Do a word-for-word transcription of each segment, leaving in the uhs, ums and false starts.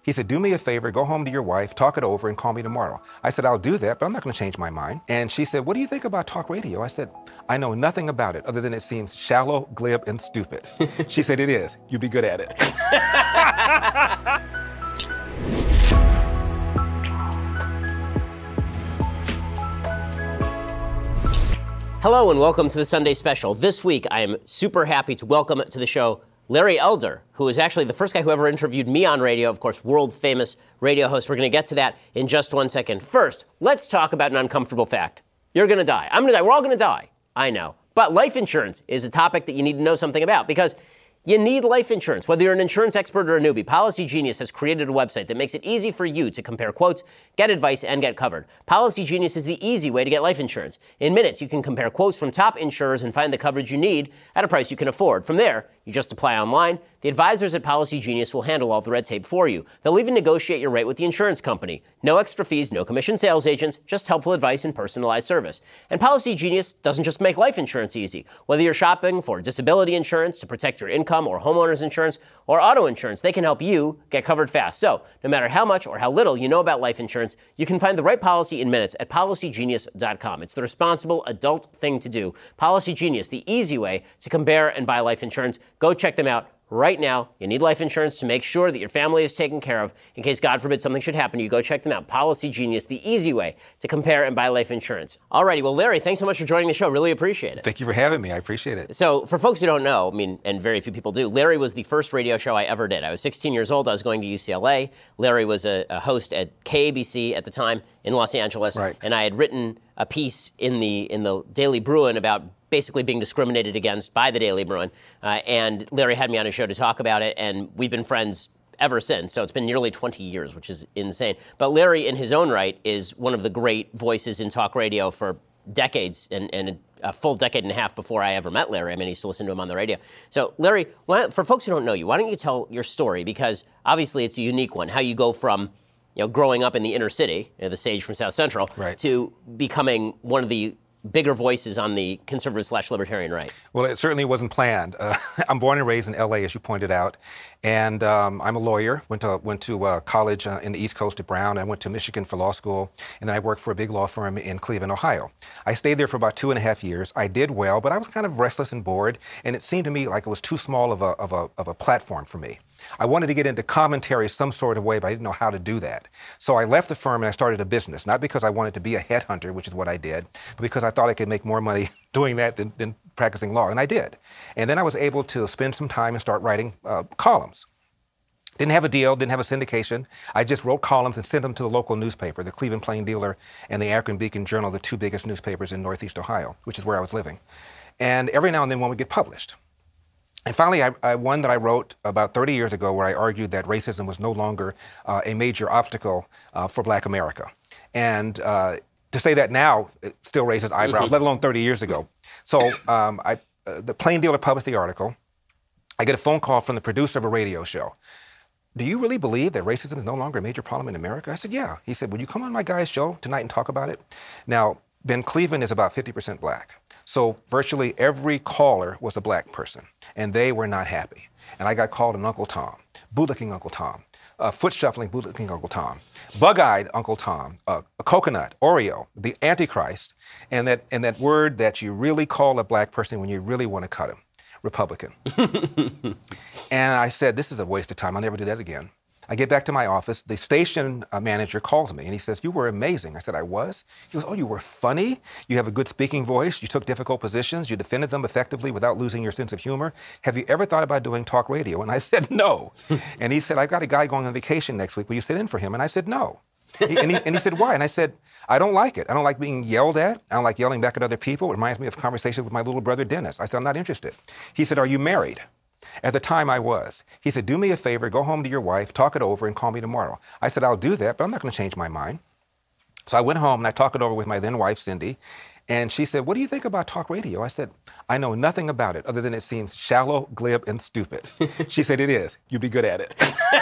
He said, do me a favor, go home to your wife, talk it over, and call me tomorrow. I said, I'll do that, but I'm not going to change my mind. And she said, what do you think about talk radio? I said, I know nothing about it other than it seems shallow, glib, and stupid. She said, it is. You'd be good at it. Hello and welcome to the Sunday Special. This week, I am super happy to welcome to the show Larry Elder, who is actually the first guy who ever interviewed me on radio, of course, world-famous radio host. We're going to get to that in just one second. First, let's talk about an uncomfortable fact. You're going to die. I'm going to die. We're all going to die. I know. But life insurance is a topic that you need to know something about because you need life insurance. Whether you're an insurance expert or a newbie, Policy Genius has created a website that makes it easy for you to compare quotes, get advice, and get covered. Policy Genius is the easy way to get life insurance. In minutes, you can compare quotes from top insurers and find the coverage you need at a price you can afford. From there, you just apply online. The advisors at Policy Genius will handle all the red tape for you. They'll even negotiate your rate with the insurance company. No extra fees, no commission sales agents, just helpful advice and personalized service. And Policy Genius doesn't just make life insurance easy. Whether you're shopping for disability insurance to protect your income or homeowners insurance or auto insurance, they can help you get covered fast. So, no matter how much or how little you know about life insurance, you can find the right policy in minutes at policy genius dot com. It's the responsible adult thing to do. Policy Genius, the easy way to compare and buy life insurance. Go check them out right now. You need life insurance to make sure that your family is taken care of in case, God forbid, something should happen to you. Go check them out. Policy Genius, the easy way to compare and buy life insurance. Alrighty, well, Larry, thanks so much for joining the show. Really appreciate it. Thank you for having me. I appreciate it. So, for folks who don't know, I mean, and very few people do, Larry was the first radio show I ever did. I was sixteen years old. I was going to U C L A. Larry was a, a host at K A B C at the time in Los Angeles. Right. And I had written a piece in the in the Daily Bruin about basically being discriminated against by the Daily Bruin. Uh, and Larry had me on his show to talk about it, and we've been friends ever since. So it's been nearly twenty years, which is insane. But Larry, in his own right, is one of the great voices in talk radio for decades, and, and a full decade and a half before I ever met Larry. I mean, I used to listen to him on the radio. So, Larry, why, for folks who don't know you, why don't you tell your story? Because obviously it's a unique one, how you go from you know, growing up in the inner city, you know, the sage from South Central, right, to becoming one of the bigger voices on the conservative slash libertarian right. Well, it certainly wasn't planned. Uh, I'm born and raised in L A, as you pointed out, and um, I'm a lawyer. Went to went to uh, college uh, in the East Coast at Brown. I went to Michigan for law school, and then I worked for a big law firm in Cleveland, Ohio. I stayed there for about two and a half years. I did well, but I was kind of restless and bored, and it seemed to me like it was too small of a of a of a platform for me. I wanted to get into commentary some sort of way, but I didn't know how to do that. So I left the firm and I started a business, not because I wanted to be a headhunter, which is what I did, but because I thought I could make more money doing that than, than practicing law, and I did. And then I was able to spend some time and start writing uh, columns. Didn't have a deal, didn't have a syndication. I just wrote columns and sent them to the local newspaper, the Cleveland Plain Dealer and the Akron Beacon Journal, the two biggest newspapers in Northeast Ohio, which is where I was living. And every now and then one would get published. And finally, I, I, one that I wrote about thirty years ago where I argued that racism was no longer uh, a major obstacle uh, for Black America. And uh, to say that now, it still raises eyebrows, mm-hmm. let alone thirty years ago. So um, I, uh, the Plain Dealer published the article. I get a phone call from the producer of a radio show. Do you really believe that racism is no longer a major problem in America? I said, yeah. He said, would you come on my guy's show tonight and talk about it? Now, Ben, Cleveland is about fifty percent Black. So virtually every caller was a Black person, and they were not happy. And I got called an Uncle Tom, bootlicking Uncle Tom, uh, foot shuffling, bootlicking Uncle Tom, bug-eyed Uncle Tom, uh, a coconut, Oreo, the Antichrist, and that and that word that you really call a Black person when you really want to cut him, Republican. And I said, this is a waste of time. I'll never do that again. I get back to my office. The station uh, manager calls me, and he says, you were amazing. I said, I was? He goes, oh, you were funny. You have a good speaking voice. You took difficult positions. You defended them effectively without losing your sense of humor. Have you ever thought about doing talk radio? And I said, no. And he said, I've got a guy going on vacation next week. Will you sit in for him? And I said, no. He, and, he, and he said, why? And I said, I don't like it. I don't like being yelled at. I don't like yelling back at other people. It reminds me of conversations with my little brother, Dennis. I said, I'm not interested. He said, are you married? At the time, I was. He said, do me a favor, go home to your wife, talk it over, and call me tomorrow. I said, I'll do that, but I'm not going to change my mind. So I went home, and I talked it over with my then wife, Cindy, and she said, what do you think about talk radio? I said, I know nothing about it other than it seems shallow, glib, and stupid. She said, it is. You'd be good at it.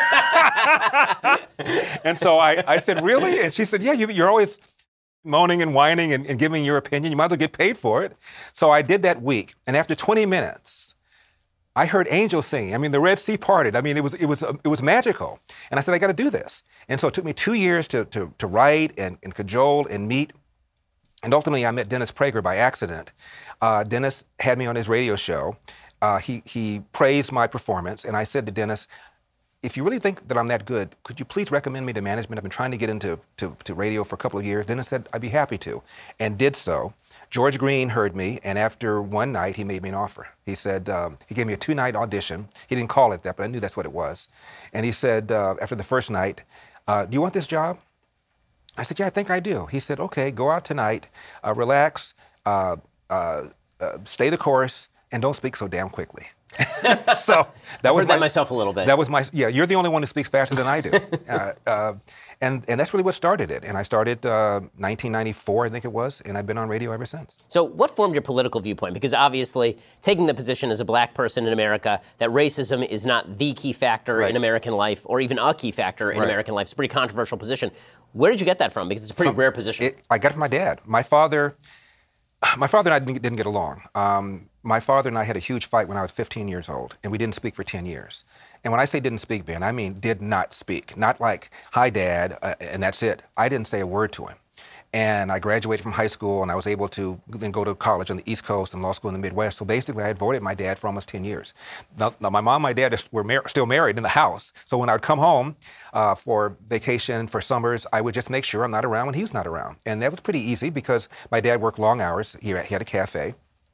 And so I, I said, really? And she said, yeah, you, you're always moaning and whining and, and giving your opinion. You might as well get paid for it. So I did that week, and after twenty minutes, I heard angels singing. I mean, the Red Sea parted. I mean, it was it was it was magical. And I said, I got to do this. And so it took me two years to to, to write and, and cajole and meet. And ultimately, I met Dennis Prager by accident. Uh, Dennis had me on his radio show. Uh, he he praised my performance, and I said to Dennis, if you really think that I'm that good, could you please recommend me to management? I've been trying to get into to, to radio for a couple of years. Dennis said, I'd be happy to, and did so. George Green heard me, and after one night, he made me an offer. He said, um, he gave me a two-night audition. He didn't call it that, but I knew that's what it was. And he said, uh, after the first night, uh, do you want this job? I said, yeah, I think I do. He said, okay, go out tonight, uh, relax, uh, uh, uh, stay the course, and don't speak so damn quickly. So that I've was heard my, that myself a little bit. That was my, yeah, you're the only one who speaks faster than I do. uh, uh, and, and that's really what started it. And I started uh, nineteen ninety-four, I think it was, and I've been on radio ever since. So what formed your political viewpoint? Because obviously, taking the position as a black person in America, that racism is not the key factor Right. in American life, or even a key factor in Right. American life. It's a pretty controversial position. Where did you get that from? Because it's a pretty From- rare position. It, I got it from my dad. My father, my father and I didn't, didn't get along. Um, my father and I had a huge fight when I was fifteen years old, and we didn't speak for ten years. And when I say didn't speak, Ben, I mean did not speak. Not like, hi, Dad, uh, and that's it. I didn't say a word to him. And I graduated from high school, and I was able to then go to college on the East Coast and law school in the Midwest. So basically, I had avoided my dad for almost ten years. Now, now my mom and my dad were mar- still married in the house. So when I would come home uh, for vacation, for summers, I would just make sure I'm not around when he was not around. And that was pretty easy because my dad worked long hours. He, he had a cafe.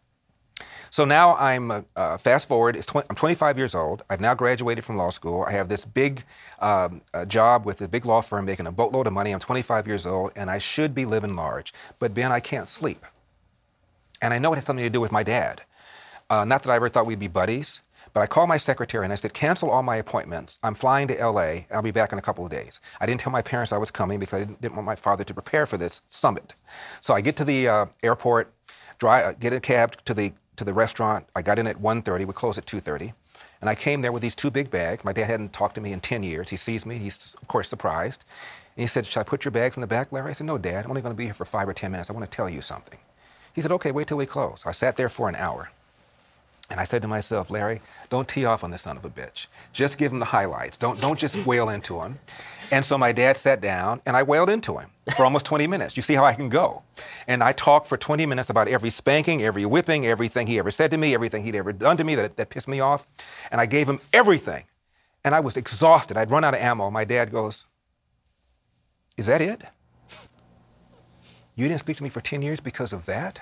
So now I'm, uh, uh, fast forward, it's twenty, I'm twenty-five years old. I've now graduated from law school. I have this big um, uh, job with a big law firm making a boatload of money. I'm twenty-five years old, and I should be living large. But Ben, I can't sleep. And I know it has something to do with my dad. Uh, not that I ever thought we'd be buddies, but I called my secretary and I said, cancel all my appointments. I'm flying to L A. I'll be back in a couple of days. I didn't tell my parents I was coming because I didn't, didn't want my father to prepare for this summit. So I get to the uh, airport, drive, get a cab to the to the restaurant. I got in at one thirty. We closed at two thirty. And I came there with these two big bags. My dad hadn't talked to me in ten years. He sees me. He's, of course, surprised. And he said, should I put your bags in the back, Larry? I said, no, Dad. I'm only going to be here for five or ten minutes. I want to tell you something. He said, okay, wait till we close. I sat there for an hour. And I said to myself, Larry, don't tee off on this son of a bitch. Just give him the highlights. Don't, don't just wail into him. And so my dad sat down, and I wailed into him for almost twenty minutes. You see how I can go. And I talked for twenty minutes about every spanking, every whipping, everything he ever said to me, everything he'd ever done to me that, that pissed me off. And I gave him everything. And I was exhausted. I'd run out of ammo. My dad goes, is that it? You didn't speak to me for ten years because of that?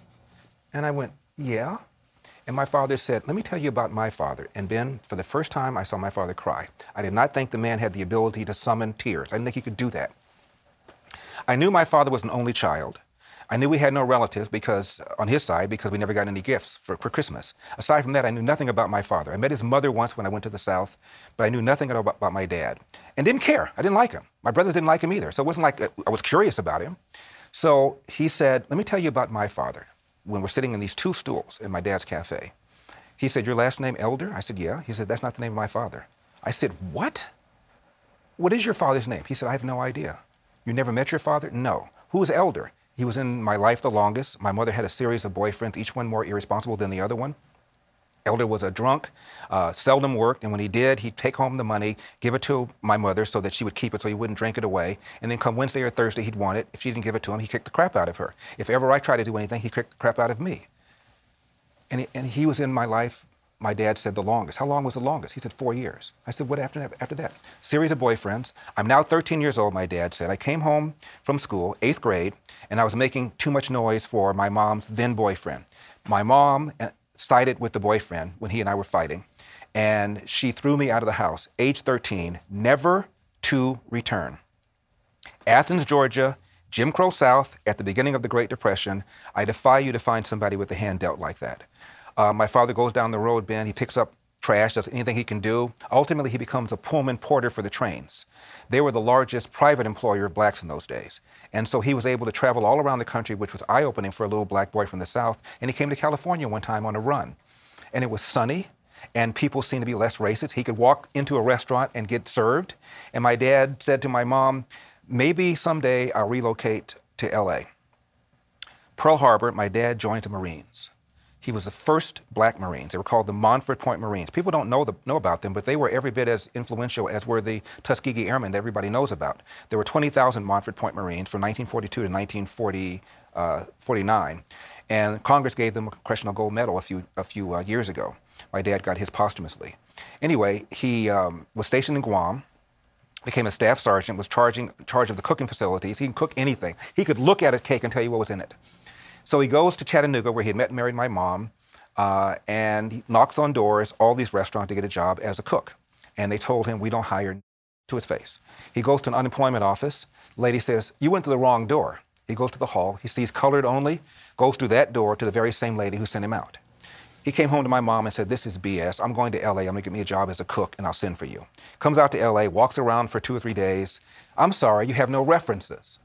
And I went, yeah. And my father said, let me tell you about my father. And Ben, for the first time, I saw my father cry. I did not think the man had the ability to summon tears. I didn't think he could do that. I knew my father was an only child. I knew we had no relatives because, on his side, because we never got any gifts for, for Christmas. Aside from that, I knew nothing about my father. I met his mother once when I went to the South, but I knew nothing about, about my dad. And didn't care. I didn't like him. My brothers didn't like him either. So it wasn't like I was curious about him. So he said, let me tell you about my father. When we're sitting in these two stools in my dad's cafe, he said, your last name Elder? I said, yeah. He said, that's not the name of my father. I said, what? What is your father's name? He said, I have no idea. You never met your father? No. Who's Elder? He was in my life the longest. My mother had a series of boyfriends, each one more irresponsible than the other one. Elder was a drunk, uh, seldom worked, and when he did, he'd take home the money, give it to my mother so that she would keep it so he wouldn't drink it away, and then come Wednesday or Thursday, he'd want it. If she didn't give it to him, he kicked the crap out of her. If ever I tried to do anything, he kicked the crap out of me. And he, and he was in my life, my dad said, the longest. How long was the longest? He said, four years. I said, what after that? After that? Series of boyfriends. I'm now thirteen years old, my dad said. I came home from school, eighth grade, and I was making too much noise for my mom's then boyfriend. My mom sided with the boyfriend when he and I were fighting, and she threw me out of the house, age thirteen, never to return. Athens, Georgia, Jim Crow South, at the beginning of the Great Depression. I defy you to find somebody with a hand dealt like that. Uh, my father goes down the road, Ben, he picks up trash, does anything he can do. Ultimately, he becomes a Pullman porter for the trains. They were the largest private employer of blacks in those days. And so he was able to travel all around the country, which was eye-opening for a little black boy from the South. And he came to California one time on a run. And it was sunny, and people seemed to be less racist. He could walk into a restaurant and get served. And my dad said to my mom, maybe someday I'll relocate to L A. Pearl Harbor, my dad joined the Marines. He was the first black Marines. They were called the Montford Point Marines. People don't know, the, know about them, but they were every bit as influential as were the Tuskegee Airmen that everybody knows about. There were twenty thousand Montford Point Marines from nineteen forty-two to nineteen forty-nine, and Congress gave them a Congressional Gold Medal a few, a few uh, years ago. My dad got his posthumously. Anyway, he um, was stationed in Guam, became a staff sergeant, was charging, in charge of the cooking facilities. He can cook anything. He could look at a cake and tell you what was in it. So he goes to Chattanooga, where he had met and married my mom, uh, and he knocks on doors, all these restaurants, to get a job as a cook. And they told him, we don't hire, to his face. He goes to an unemployment office. The lady says, you went to the wrong door. He goes to the hall. He sees colored only, goes through that door to the very same lady who sent him out. He came home to my mom and said, this is B S. I'm going to L A. I'm going to get me a job as a cook, and I'll send for you. Comes out to L A, walks around for two or three days. I'm sorry, you have no references.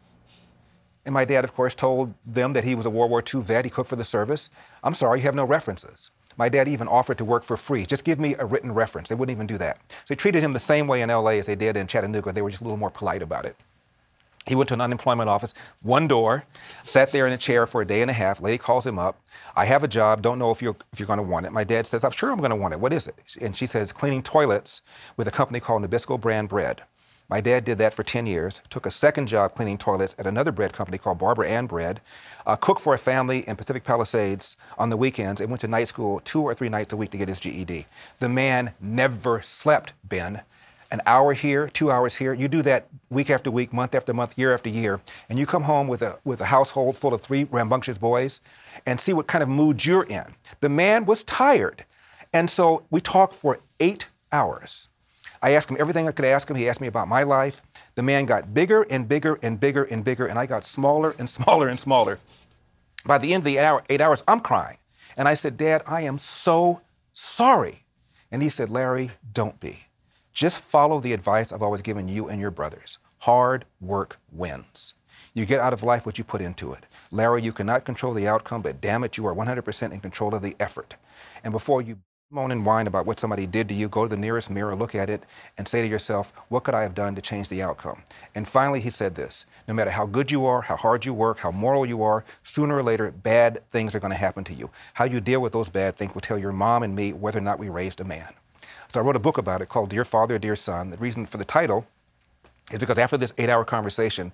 And my dad, of course, told them that he was a World War Two vet. He cooked for the service. I'm sorry, you have no references. My dad even offered to work for free. Just give me a written reference. They wouldn't even do that. So they treated him the same way in L A as they did in Chattanooga. They were just a little more polite about it. He went to an unemployment office, one door, sat there in a chair for a day and a half. Lady calls him up. I have a job, don't know if you're, if you're going to want it. My dad says, I'm sure I'm going to want it. What is it? And she says, cleaning toilets with a company called Nabisco Brand Bread. My dad did that for ten years, took a second job cleaning toilets at another bread company called Barbara Ann Bread, uh, cooked for a family in Pacific Palisades on the weekends, and went to night school two or three nights a week to get his G E D. The man never slept, Ben. An hour here, two hours here. You do that week after week, month after month, year after year, and you come home with a, with a household full of three rambunctious boys and see what kind of mood you're in. The man was tired. And so we talked for eight hours. I asked him everything I could ask him. He asked me about my life. The man got bigger and bigger and bigger and bigger, and I got smaller and smaller and smaller. By the end of the eight, hour, eight hours, I'm crying. And I said, Dad, I am so sorry. And he said, Larry, don't be. Just follow the advice I've always given you and your brothers. Hard work wins. You get out of life what you put into it. Larry, you cannot control the outcome, but damn it, you are one hundred percent in control of the effort. And before you moan and whine about what somebody did to you, go to the nearest mirror, look at it, and say to yourself, what could I have done to change the outcome? And finally, he said this, no matter how good you are, how hard you work, how moral you are, sooner or later, bad things are going to happen to you. How you deal with those bad things will tell your mom and me whether or not we raised a man. So I wrote a book about it called Dear Father, Dear Son. The reason for the title is because after this eight-hour conversation,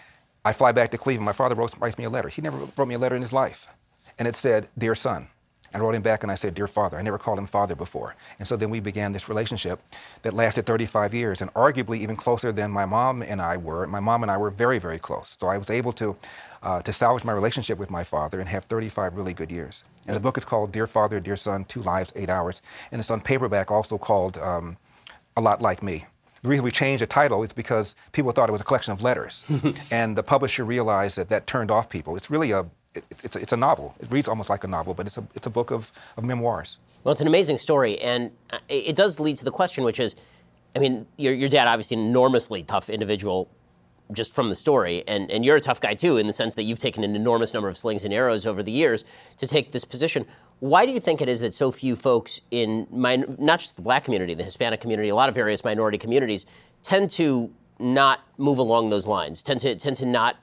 I fly back to Cleveland. My father wrote, writes me a letter. He never wrote me a letter in his life. And it said, Dear Son. I wrote him back and I said, Dear Father. I never called him Father before. And so then we began this relationship that lasted thirty-five years, and arguably even closer than my mom and I were. My mom and I were very, very close. So I was able to, uh, to salvage my relationship with my father and have thirty-five really good years. And the book is called Dear Father, Dear Son, Two Lives, Eight Hours. And it's on paperback, also called um, A Lot Like Me. The reason we changed the title is because people thought it was a collection of letters. And the publisher realized that that turned off people. It's really a It's, it's, a, it's a novel. It reads almost like a novel, but it's a, it's a book of, of memoirs. Well, it's an amazing story, and it does lead to the question, which is, I mean, your, your dad, obviously an enormously tough individual just from the story, and, and you're a tough guy, too, in the sense that you've taken an enormous number of slings and arrows over the years to take this position. Why do you think it is that so few folks in, min- not just the black community, the Hispanic community, a lot of various minority communities, tend to not move along those lines, tend to tend to not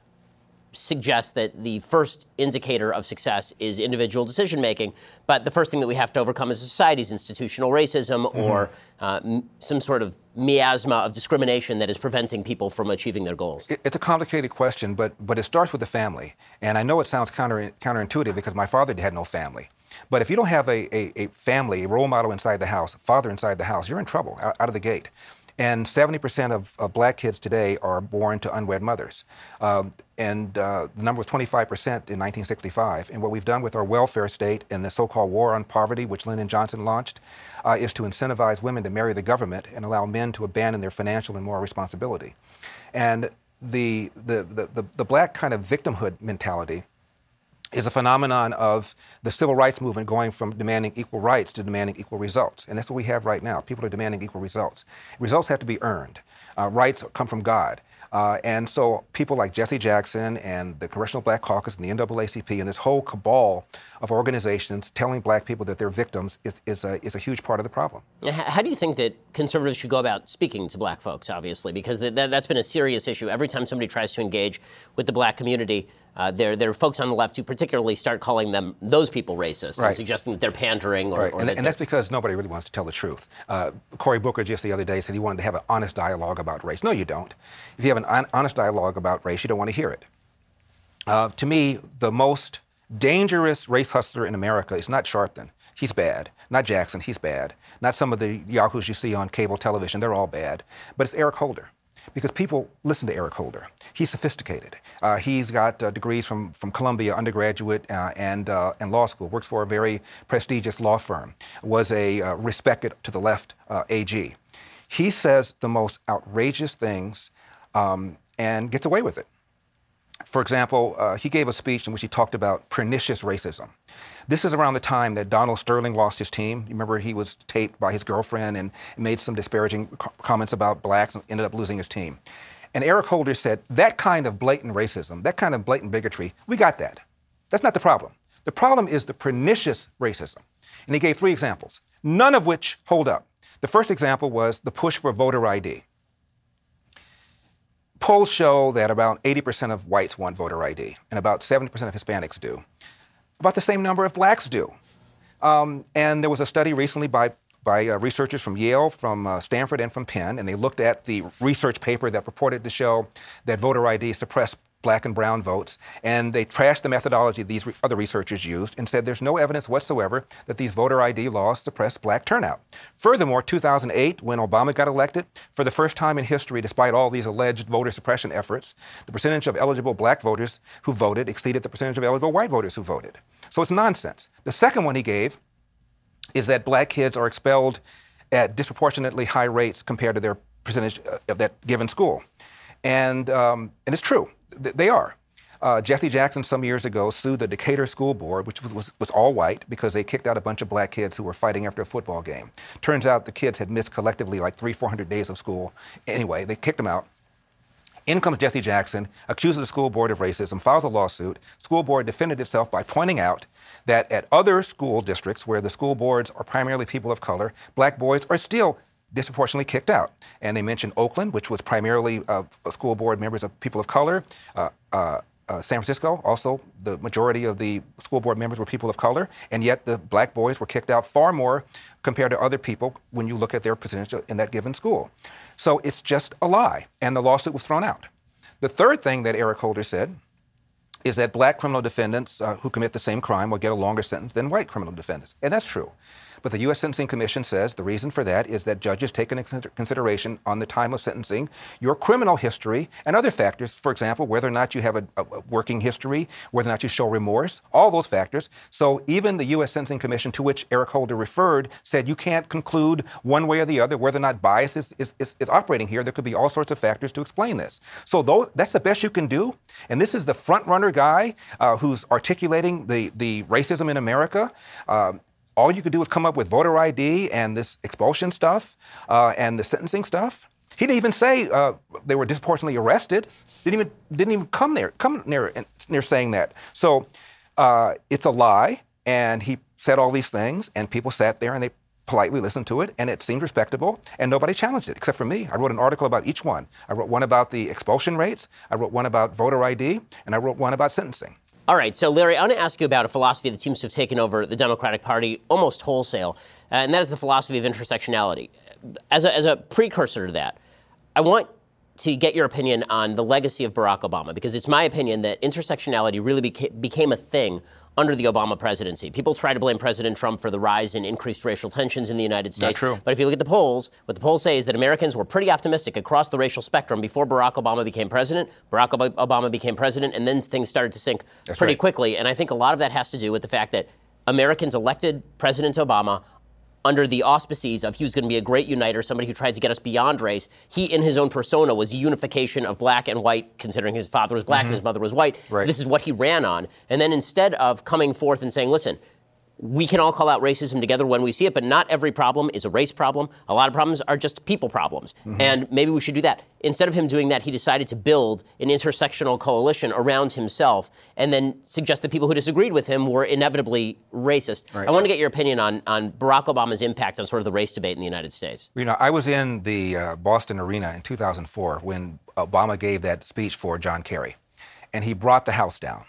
suggest that the first indicator of success is individual decision-making, but the first thing that we have to overcome as a society is institutional racism mm-hmm. or uh, m- some sort of miasma of discrimination that is preventing people from achieving their goals? It, it's a complicated question, but but it starts with the family. And I know it sounds counter counterintuitive because my father had no family. But if you don't have a, a, a family, a role model inside the house, a father inside the house, you're in trouble out, out of the gate. And seventy percent of, of black kids today are born to unwed mothers. Um, and uh, the number was twenty-five percent in nineteen sixty-five. And what we've done with our welfare state and the so-called war on poverty, which Lyndon Johnson launched, uh, is to incentivize women to marry the government and allow men to abandon their financial and moral responsibility. And the, the, the, the, the black kind of victimhood mentality is a phenomenon of the civil rights movement going from demanding equal rights to demanding equal results. And that's what we have right now. People are demanding equal results. Results have to be earned. Uh, rights come from God. Uh, and so people like Jesse Jackson and the Congressional Black Caucus and the N double A C P and this whole cabal of organizations telling black people that they're victims is, is, a, is a huge part of the problem. How do you think that conservatives should go about speaking to black folks, obviously? Because th- that, that's been a serious issue. Every time somebody tries to engage with the black community, uh, there, there are folks on the left who particularly start calling them, those people, racist, right. and suggesting that they're pandering. Or, right. or and, that and that's because nobody really wants to tell the truth. Uh, Cory Booker just the other day said he wanted to have an honest dialogue about race. No, you don't. If you have an on- honest dialogue about race, you don't want to hear it. Uh, to me, the most dangerous race hustler in America is not Sharpton. He's bad. Not Jackson. He's bad. Not some of the yahoos you see on cable television. They're all bad. But it's Eric Holder. Because people listen to Eric Holder. He's sophisticated. Uh, he's got uh, degrees from, from Columbia, undergraduate uh, and, uh, and law school. Works for a very prestigious law firm. Was a uh, respected to the left uh, A G. He says the most outrageous things um, and gets away with it. For example, uh, he gave a speech in which he talked about pernicious racism. This is around the time that Donald Sterling lost his team. You remember he was taped by his girlfriend and made some disparaging co- comments about blacks and ended up losing his team. And Eric Holder said, that kind of blatant racism, that kind of blatant bigotry, we got that. That's not the problem. The problem is the pernicious racism. And he gave three examples, none of which hold up. The first example was the push for voter I D. Polls show that about eighty percent of whites want voter I D, and about seventy percent of Hispanics do. About the same number of blacks do. Um, and there was a study recently by, by uh, researchers from Yale, from uh, Stanford, and from Penn, and they looked at the research paper that purported to show that voter I D suppressed black and brown votes, and they trashed the methodology these re- other researchers used and said there's no evidence whatsoever that these voter I D laws suppress black turnout. Furthermore, two thousand eight, when Obama got elected, for the first time in history, despite all these alleged voter suppression efforts, the percentage of eligible black voters who voted exceeded the percentage of eligible white voters who voted. So it's nonsense. The second one he gave is that black kids are expelled at disproportionately high rates compared to their percentage of that given school. And, um, and it's true. They are. Uh, Jesse Jackson some years ago sued the Decatur School Board, which was, was, was all white, because they kicked out a bunch of black kids who were fighting after a football game. Turns out the kids had missed collectively like three, four hundred days of school. Anyway, they kicked them out. In comes Jesse Jackson, accuses the school board of racism, files a lawsuit. School board defended itself by pointing out that at other school districts where the school boards are primarily people of color, black boys are still disproportionately kicked out. And they mentioned Oakland, which was primarily uh, school board members of people of color. Uh, uh, uh, San Francisco, also the majority of the school board members were people of color, and yet the black boys were kicked out far more compared to other people when you look at their percentage in that given school. So it's just a lie, and the lawsuit was thrown out. The third thing that Eric Holder said is that black criminal defendants uh, who commit the same crime will get a longer sentence than white criminal defendants, and that's true. But the U S Sentencing Commission says the reason for that is that judges take into consideration on the time of sentencing your criminal history and other factors, for example, whether or not you have a, a working history, whether or not you show remorse, all those factors. So even the U S Sentencing Commission, to which Eric Holder referred, said you can't conclude one way or the other whether or not bias is, is, is, is operating here. There could be all sorts of factors to explain this. So though, that's the best you can do. And this is the front-runner guy uh, who's articulating the, the racism in America. Uh, All you could do is come up with voter I D and this expulsion stuff uh, and the sentencing stuff. He didn't even say uh, they were disproportionately arrested. Didn't even didn't even come there come near near saying that. So uh, it's a lie. And he said all these things, and people sat there and they politely listened to it, and it seemed respectable, and nobody challenged it except for me. I wrote an article about each one. I wrote one about the expulsion rates. I wrote one about voter I D, and I wrote one about sentencing. All right, so Larry, I want to ask you about a philosophy that seems to have taken over the Democratic Party almost wholesale, uh, and that is the philosophy of intersectionality. As a, as a precursor to that, I want to get your opinion on the legacy of Barack Obama, because it's my opinion that intersectionality really beca- became a thing under the Obama presidency. People try to blame President Trump for the rise in increased racial tensions in the United States. Not true. But if you look at the polls, what the polls say is that Americans were pretty optimistic across the racial spectrum before Barack Obama became president. Barack Ob- Obama became president, and then things started to sink That's pretty right. quickly. And I think a lot of that has to do with the fact that Americans elected President Obama under the auspices of he was going to be a great uniter, somebody who tried to get us beyond race. He, in his own persona, was unification of black and white, considering his father was black mm-hmm. and his mother was white. Right. This is what he ran on. And then instead of coming forth and saying, listen, we can all call out racism together when we see it, but not every problem is a race problem. A lot of problems are just people problems. Mm-hmm. And maybe we should do that. Instead of him doing that, he decided to build an intersectional coalition around himself and then suggest that people who disagreed with him were inevitably racist. Right. I want to get your opinion on, on Barack Obama's impact on sort of the race debate in the United States. You know, I was in the uh, Boston Arena in two thousand four when Obama gave that speech for John Kerry, and he brought the house down.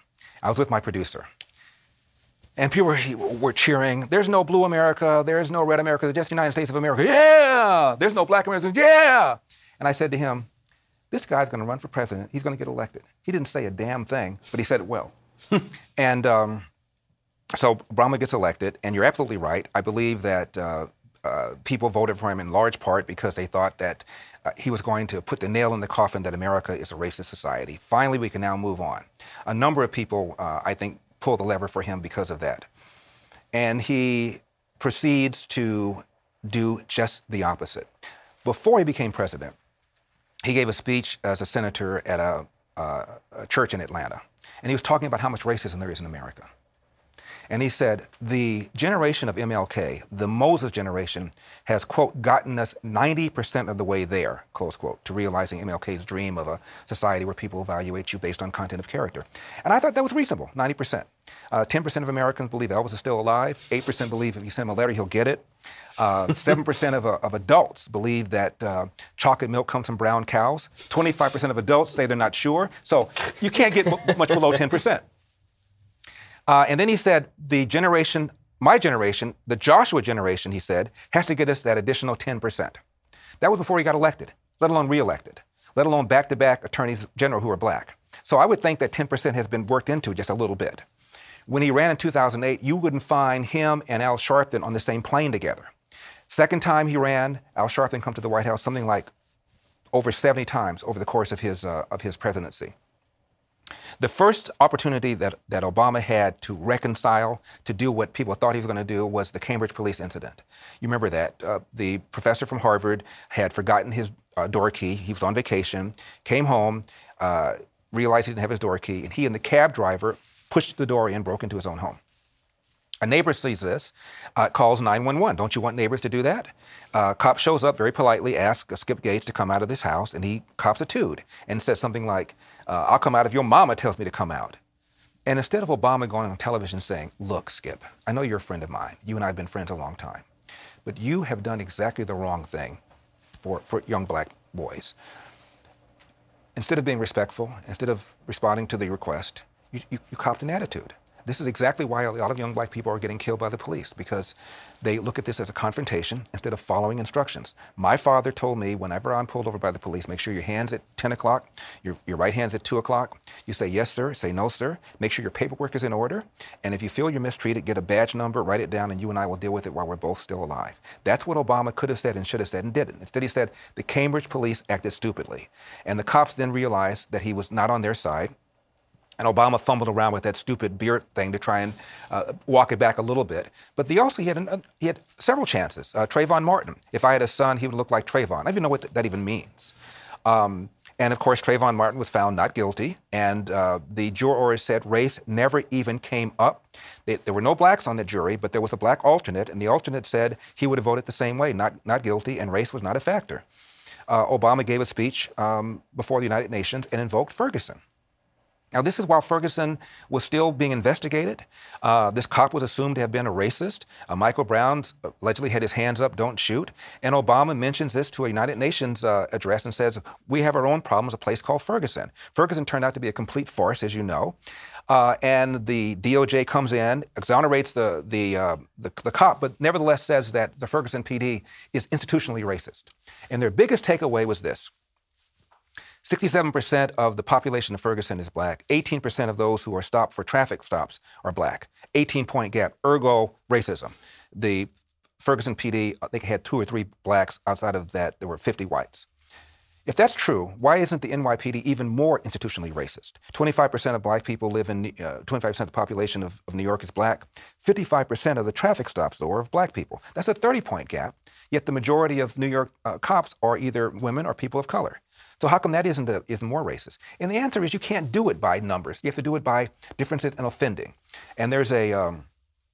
I was with my producer. And people were, were cheering, there's no blue America, there's no red America, there's just the United States of America. Yeah! There's no black America. Yeah! And I said to him, this guy's going to run for president. He's going to get elected. He didn't say a damn thing, but he said it well. and um, so Obama gets elected, and you're absolutely right. I believe that uh, uh, people voted for him in large part because they thought that uh, he was going to put the nail in the coffin that America is a racist society. Finally, we can now move on. A number of people, uh, I think, pull the lever for him because of that. And he proceeds to do just the opposite. Before he became president, he gave a speech as a senator at a, uh, a church in Atlanta. And he was talking about how much racism there is in America. And he said, the generation of M L K, the Moses generation, has, quote, gotten us ninety percent of the way there, close quote, to realizing M L K's dream of a society where people evaluate you based on content of character. And I thought that was reasonable, ninety percent. Uh, ten percent of Americans believe Elvis is still alive. eight percent believe if you send him a letter, he'll get it. Uh, seven percent of, uh, of adults believe that uh, chocolate milk comes from brown cows. twenty-five percent of adults say they're not sure. So you can't get m- much below ten percent. Uh, and then he said, the generation, my generation, the Joshua generation, he said, has to get us that additional ten percent. That was before he got elected, let alone reelected, let alone back-to-back attorneys general who are black. So I would think that ten percent has been worked into just a little bit. When he ran in two thousand eight, you wouldn't find him and Al Sharpton on the same plane together. Second time he ran, Al Sharpton come to the White House something like over seventy times over the course of his, uh, of his presidency. The first opportunity that, that Obama had to reconcile, to do what people thought he was going to do, was the Cambridge police incident. You remember that. Uh, the professor from Harvard had forgotten his uh, door key. He was on vacation, came home, uh, realized he didn't have his door key, and he and the cab driver pushed the door in, broke into his own home. A neighbor sees this, uh, calls nine one one. Don't you want neighbors to do that? Uh, cop shows up very politely, asks Skip Gates to come out of this house, and he cops a tood and says something like, uh, I'll come out if your mama tells me to come out. And instead of Obama going on television saying, look, Skip, I know you're a friend of mine. You and I have been friends a long time. But you have done exactly the wrong thing for, for young black boys. Instead of being respectful, instead of responding to the request, you, you, you copped an attitude. This is exactly why a lot of young black people are getting killed by the police, because they look at this as a confrontation instead of following instructions. My father told me whenever I'm pulled over by the police, make sure your hand's at ten o'clock, your, your right hand's at two o'clock. You say yes, sir, say no, sir. Make sure your paperwork is in order. And if you feel you're mistreated, get a badge number, write it down, and you and I will deal with it while we're both still alive. That's what Obama could have said and should have said and didn't. Instead, he said the Cambridge police acted stupidly. And the cops then realized that he was not on their side. And Obama fumbled around with that stupid beard thing to try and uh, walk it back a little bit. But the, also, he had, an, uh, he had several chances. Uh, Trayvon Martin. If I had a son, he would look like Trayvon. I don't even know what th- that even means. Um, and of course, Trayvon Martin was found not guilty. And uh, the jurors said race never even came up. They, there were no blacks on the jury, but there was a black alternate. And the alternate said he would have voted the same way, not, not guilty, and race was not a factor. Uh, Obama gave a speech um, before the United Nations and invoked Ferguson. Now, this is while Ferguson was still being investigated. Uh, this cop was assumed to have been a racist. Uh, Michael Brown allegedly had his hands up, don't shoot. And Obama mentions this to a United Nations uh, address and says, we have our own problems, a place called Ferguson. Ferguson turned out to be a complete farce, as you know. Uh, and the D O J comes in, exonerates the, the, uh, the, the cop, but nevertheless says that the Ferguson P D is institutionally racist. And their biggest takeaway was this. sixty-seven percent of the population of Ferguson is black. eighteen percent of those who are stopped for traffic stops are black. eighteen-point gap, ergo racism. The Ferguson P D, I think, had two or three blacks. Outside of that, there were fifty whites. If that's true, why isn't the N Y P D even more institutionally racist? twenty-five percent of black people live in, uh, twenty-five percent of the population of, of New York is black. fifty-five percent of the traffic stops, though, are of black people. That's a thirty-point gap, yet the majority of New York uh, cops are either women or people of color. So how come that isn't, a, isn't more racist? And the answer is you can't do it by numbers. You have to do it by differences in offending. And there's a, um,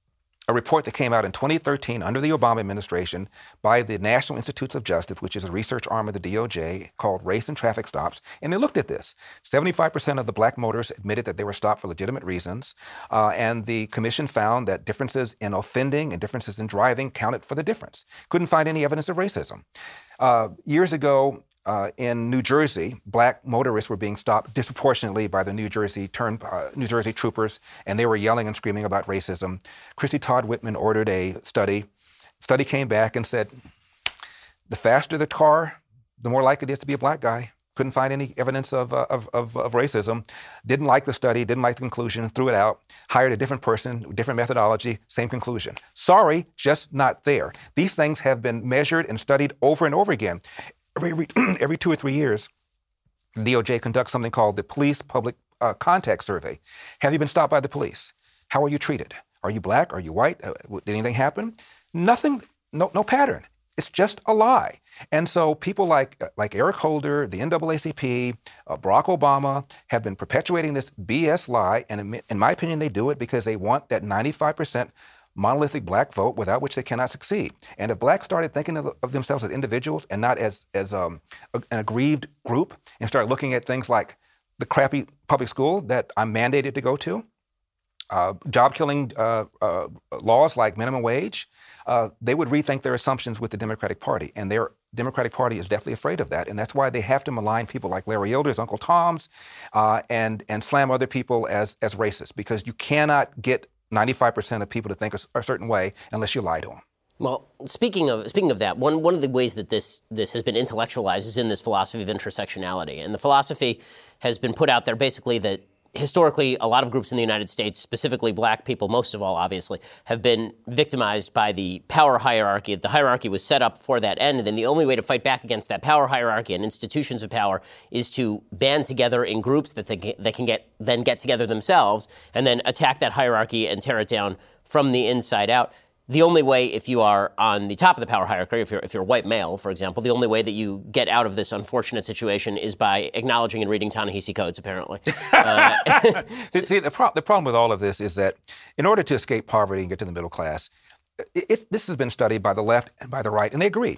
a report that came out in twenty thirteen under the Obama administration by the National Institutes of Justice, which is a research arm of the D O J, called Race and Traffic Stops. And they looked at this. seventy-five percent of the black motorists admitted that they were stopped for legitimate reasons. Uh, and the commission found that differences in offending and differences in driving counted for the difference. Couldn't find any evidence of racism. Uh, years ago, uh, in New Jersey, black motorists were being stopped disproportionately by the New Jersey turn, uh, New Jersey troopers, and they were yelling and screaming about racism. Christy Todd Whitman ordered a study. Study came back and said, the faster the car, the more likely it is to be a black guy. Couldn't find any evidence of, uh, of, of, of racism. Didn't like the study, didn't like the conclusion, threw it out, hired a different person, different methodology, same conclusion. Sorry, just not there. These things have been measured and studied over and over again. Every, every, every two or three years, the D O J conducts something called the Police Public uh, Contact Survey. Have you been stopped by the police? How are you treated? Are you black? Are you white? Uh, did anything happen? Nothing, no, no pattern. It's just a lie. And so people like like Eric Holder, the N double A C P, uh, Barack Obama have been perpetuating this B S lie. And in, in my opinion, they do it because they want that ninety-five percent monolithic black vote without which they cannot succeed. And if blacks started thinking of, of themselves as individuals and not as, as um, a, an aggrieved group and start looking at things like the crappy public school that I'm mandated to go to, Uh, job-killing uh, uh, laws like minimum wage, uh, they would rethink their assumptions with the Democratic Party. And their Democratic Party is definitely afraid of that. And that's why they have to malign people like Larry Elder's Uncle Tom's uh, and, and slam other people as, as racist, because you cannot get ninety-five percent of people to think a, a certain way unless you lie to them. Well, speaking of speaking of that, one one of the ways that this this has been intellectualized is in this philosophy of intersectionality. And the philosophy has been put out there basically that historically, a lot of groups in the United States, specifically black people, most of all, obviously, have been victimized by the power hierarchy. The hierarchy was set up for that end, and then the only way to fight back against that power hierarchy and institutions of power is to band together in groups that they can, that can get then get together themselves and then attack that hierarchy and tear it down from the inside out. The only way, if you are on the top of the power hierarchy, if you're if you're a white male, for example, the only way that you get out of this unfortunate situation is by acknowledging and reading Ta-Nehisi Coates, apparently. Uh, See, the, pro- the problem with all of this is that in order to escape poverty and get to the middle class, it, it, this has been studied by the left and by the right, and they agree.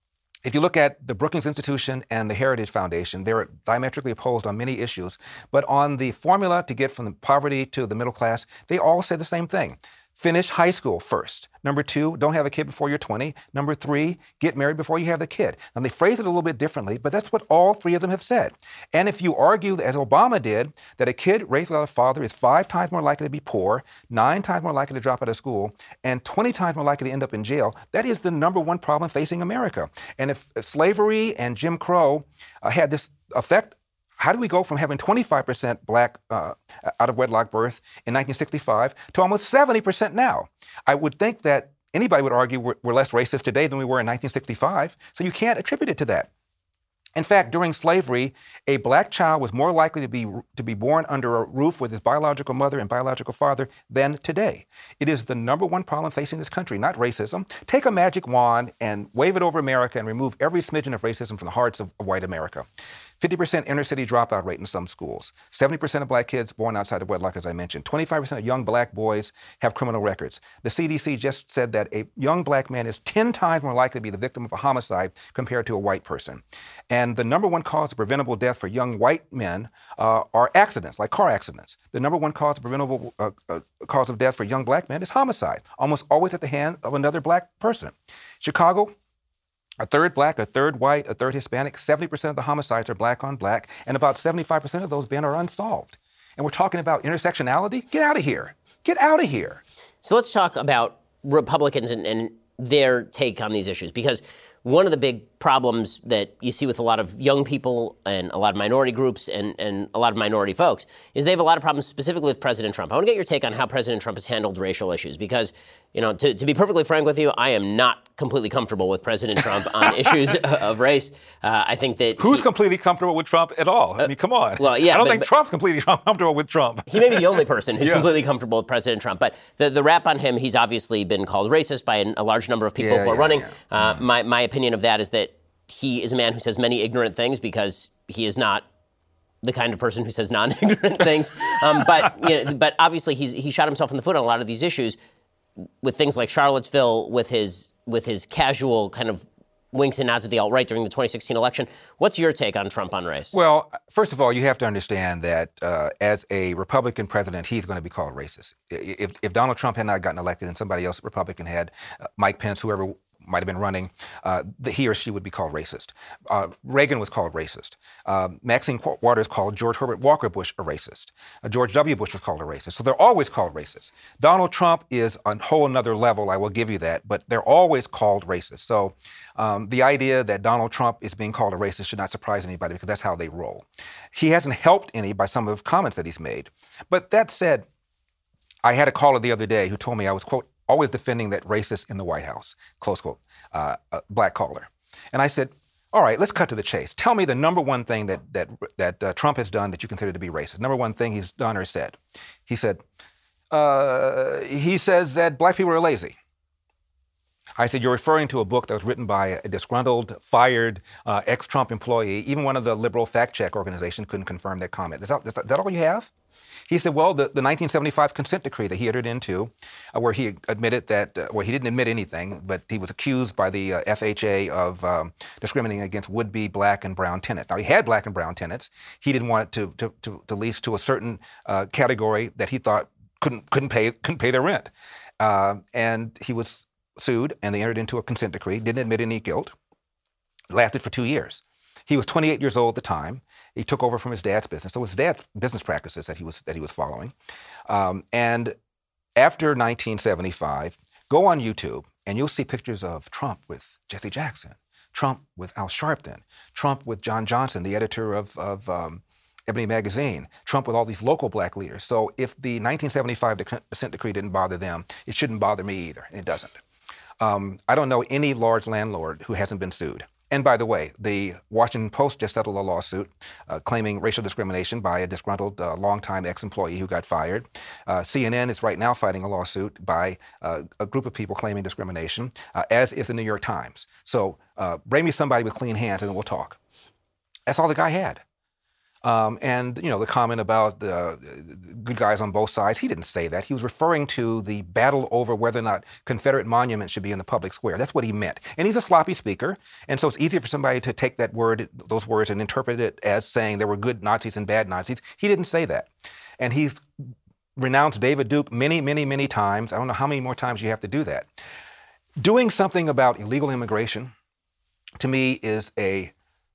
If you look at the Brookings Institution and the Heritage Foundation, they're diametrically opposed on many issues, but on the formula to get from the poverty to the middle class, they all say the same thing. Finish high school first. Number two, don't have a kid before you're twenty. Number three, get married before you have the kid. And they phrase it a little bit differently, but that's what all three of them have said. And if you argue, as Obama did, that a kid raised without a father is five times more likely to be poor, nine times more likely to drop out of school, and twenty times more likely to end up in jail, that is the number one problem facing America. And if slavery and Jim Crow uh, had this effect, how do we go from having twenty-five percent black uh, out of wedlock birth in nineteen sixty-five to almost seventy percent now? I would think that anybody would argue we're, we're less racist today than we were in nineteen sixty-five, so you can't attribute it to that. In fact, during slavery, a black child was more likely to be to be born under a roof with his biological mother and biological father than today. It is the number one problem facing this country, not racism. Take a magic wand and wave it over America and remove every smidgen of racism from the hearts of, of white America. fifty percent inner city dropout rate in some schools. seventy percent of black kids born outside of wedlock, as I mentioned. twenty-five percent of young black boys have criminal records. The C D C just said that a young black man is ten times more likely to be the victim of a homicide compared to a white person. And the number one cause of preventable death for young white men uh, are accidents, like car accidents. The number one cause of preventable uh, uh, cause of death for young black men is homicide, almost always at the hand of another black person. Chicago, a third black, a third white, a third Hispanic, seventy percent of the homicides are black on black, and about seventy-five percent of those, Ben, are unsolved. And we're talking about intersectionality? Get out of here. Get out of here. So let's talk about Republicans and, and their take on these issues, because one of the big problems that you see with a lot of young people and a lot of minority groups and, and a lot of minority folks is they have a lot of problems specifically with President Trump. I want to get your take on how President Trump has handled racial issues because, you know, to, to be perfectly frank with you, I am not completely comfortable with President Trump on issues of race. Uh, I think that Who's he, completely comfortable with Trump at all? I mean, come on. Well, yeah, I don't but, think but, Trump's completely comfortable with Trump. He may be the only person who's yeah. completely comfortable with President Trump. But the, the rap on him, he's obviously been called racist by an, a large number of people yeah, who are yeah, running. Yeah. Uh, mm. my, my opinion of that is that he is a man who says many ignorant things because he is not the kind of person who says non-ignorant things. Um, but you know, but obviously he's he shot himself in the foot on a lot of these issues with things like Charlottesville, with his with his casual kind of winks and nods at the alt-right during the twenty sixteen election. What's your take on Trump on race? Well, first of all, you have to understand that uh, as a Republican president, he's going to be called racist. If, if Donald Trump had not gotten elected and somebody else, Republican, had, uh, Mike Pence, whoever might have been running, uh, the, he or she would be called racist. Uh, Reagan was called racist. Uh, Maxine Waters called George Herbert Walker Bush a racist. Uh, George W. Bush was called a racist. So they're always called racist. Donald Trump is a whole nother level, I will give you that, but they're always called racist. So um, the idea that Donald Trump is being called a racist should not surprise anybody because that's how they roll. He hasn't helped any by some of the comments that he's made. But that said, I had a caller the other day who told me I was, quote, always defending that racist in the White House, close quote, uh, a black caller. And I said, all right, let's cut to the chase. Tell me the number one thing that that that uh, Trump has done that you consider to be racist. Number one thing he's done or said. He said, uh, he says that black people are lazy. I said, you're referring to a book that was written by a disgruntled, fired, uh, ex-Trump employee. Even one of the liberal fact-check organizations couldn't confirm that comment. Is that, is that all you have? He said, well, the, the nineteen seventy-five consent decree that he entered into, uh, where he admitted that, uh, well, he didn't admit anything, but he was accused by the uh, F H A of um, discriminating against would-be black and brown tenants. Now, he had black and brown tenants. He didn't want it to, to, to, to lease to a certain uh, category that he thought couldn't, couldn't, pay, couldn't pay their rent. Uh, and he was sued, and they entered into a consent decree, didn't admit any guilt. It lasted for two years. He was twenty-eight years old at the time. He took over from his dad's business. So it was his dad's business practices that he was that he was following. Um, and after nineteen seventy-five, go on YouTube, and you'll see pictures of Trump with Jesse Jackson, Trump with Al Sharpton, Trump with John Johnson, the editor of, of um, Ebony Magazine, Trump with all these local black leaders. So if the nineteen seventy-five consent decree didn't bother them, it shouldn't bother me either, and it doesn't. Um, I don't know any large landlord who hasn't been sued. And by the way, the Washington Post just settled a lawsuit uh, claiming racial discrimination by a disgruntled uh, longtime ex-employee who got fired. Uh, C N N is right now fighting a lawsuit by uh, a group of people claiming discrimination, uh, as is the New York Times. So uh, bring me somebody with clean hands and then we'll talk. That's all the guy had. Um, and, you know, the comment about the uh, good guys on both sides, he didn't say that. He was referring to the battle over whether or not Confederate monuments should be in the public square. That's what he meant. And he's a sloppy speaker. And so it's easier for somebody to take that word, those words, and interpret it as saying there were good Nazis and bad Nazis. He didn't say that. And he's renounced David Duke many, many, many times. I don't know how many more times you have to do that. Doing something about illegal immigration, to me, is a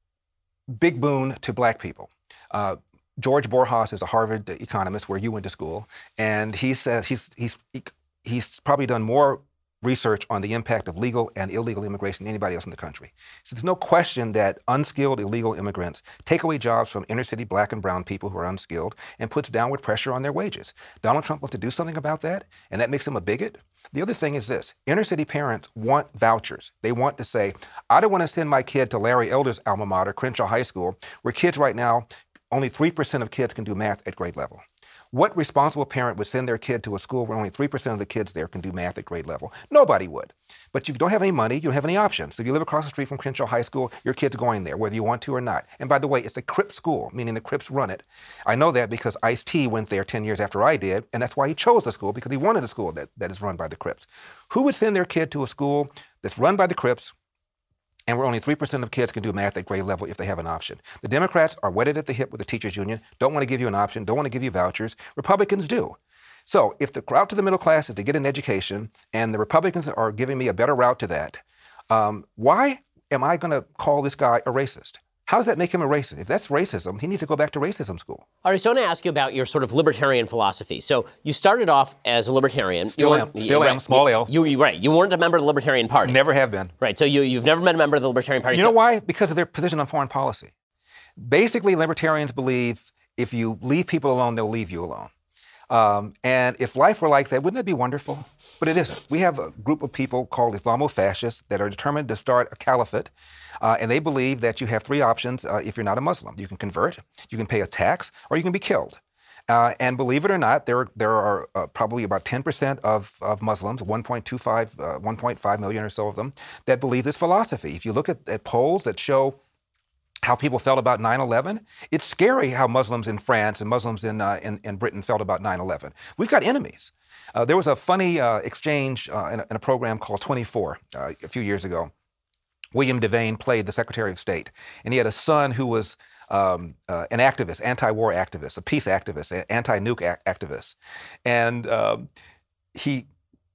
big boon to black people. Uh, George Borjas is a Harvard economist where you went to school, and he says he's he's he's probably done more research on the impact of legal and illegal immigration than anybody else in the country. So there's no question that unskilled illegal immigrants take away jobs from inner city black and brown people who are unskilled and puts downward pressure on their wages. Donald Trump wants to do something about that, and that makes him a bigot. The other thing is this: inner city parents want vouchers. They want to say, I don't want to send my kid to Larry Elder's alma mater, Crenshaw High School, where kids right now, only three percent of kids can do math at grade level. What responsible parent would send their kid to a school where only three percent of the kids there can do math at grade level? Nobody would. But you don't have any money, you don't have any options. So if you live across the street from Crenshaw High School, your kid's going there, whether you want to or not. And by the way, it's a Crip school, meaning the Crips run it. I know that because Ice-T went there ten years after I did, and that's why he chose the school, because he wanted a school that, that is run by the Crips. Who would send their kid to a school that's run by the Crips, and where only three percent of kids can do math at grade level if they have an option? The Democrats are wetted at the hip with the teachers union, don't want to give you an option, don't want to give you vouchers. Republicans do. So if the route to the middle class is to get an education, and the Republicans are giving me a better route to that, um, why am I going to call this guy a racist? How does that make him a racist? If that's racism, he needs to go back to racism school. All right, so I want to ask you about your sort of libertarian philosophy. So you started off as a libertarian. Still am. Still am. Small L. You, you, right. You weren't a member of the Libertarian Party. Never have been. Right. So you, you've never been a member of the Libertarian Party. You so- know why? Because of their position on foreign policy. Basically, libertarians believe if you leave people alone, they'll leave you alone. Um, and if life were like that, wouldn't that be wonderful? But it isn't. We have a group of people called Islamo-fascists that are determined to start a caliphate, uh, and they believe that you have three options uh, if you're not a Muslim. You can convert, you can pay a tax, or you can be killed. Uh, and believe it or not, there, there are uh, probably about ten percent of, of Muslims, one point two five, uh, one point five million or so of them, that believe this philosophy. If you look at, at polls that show how people felt about nine eleven, it's scary how Muslims in France and Muslims in, uh, in, in Britain felt about nine eleven. We've got enemies. Uh, there was a funny uh, exchange uh, in, a, in a program called twenty-four uh, a few years ago. William Devane played the Secretary of State, and he had a son who was um, uh, an activist, anti-war activist, a peace activist, an anti-nuke a- activist. And um, he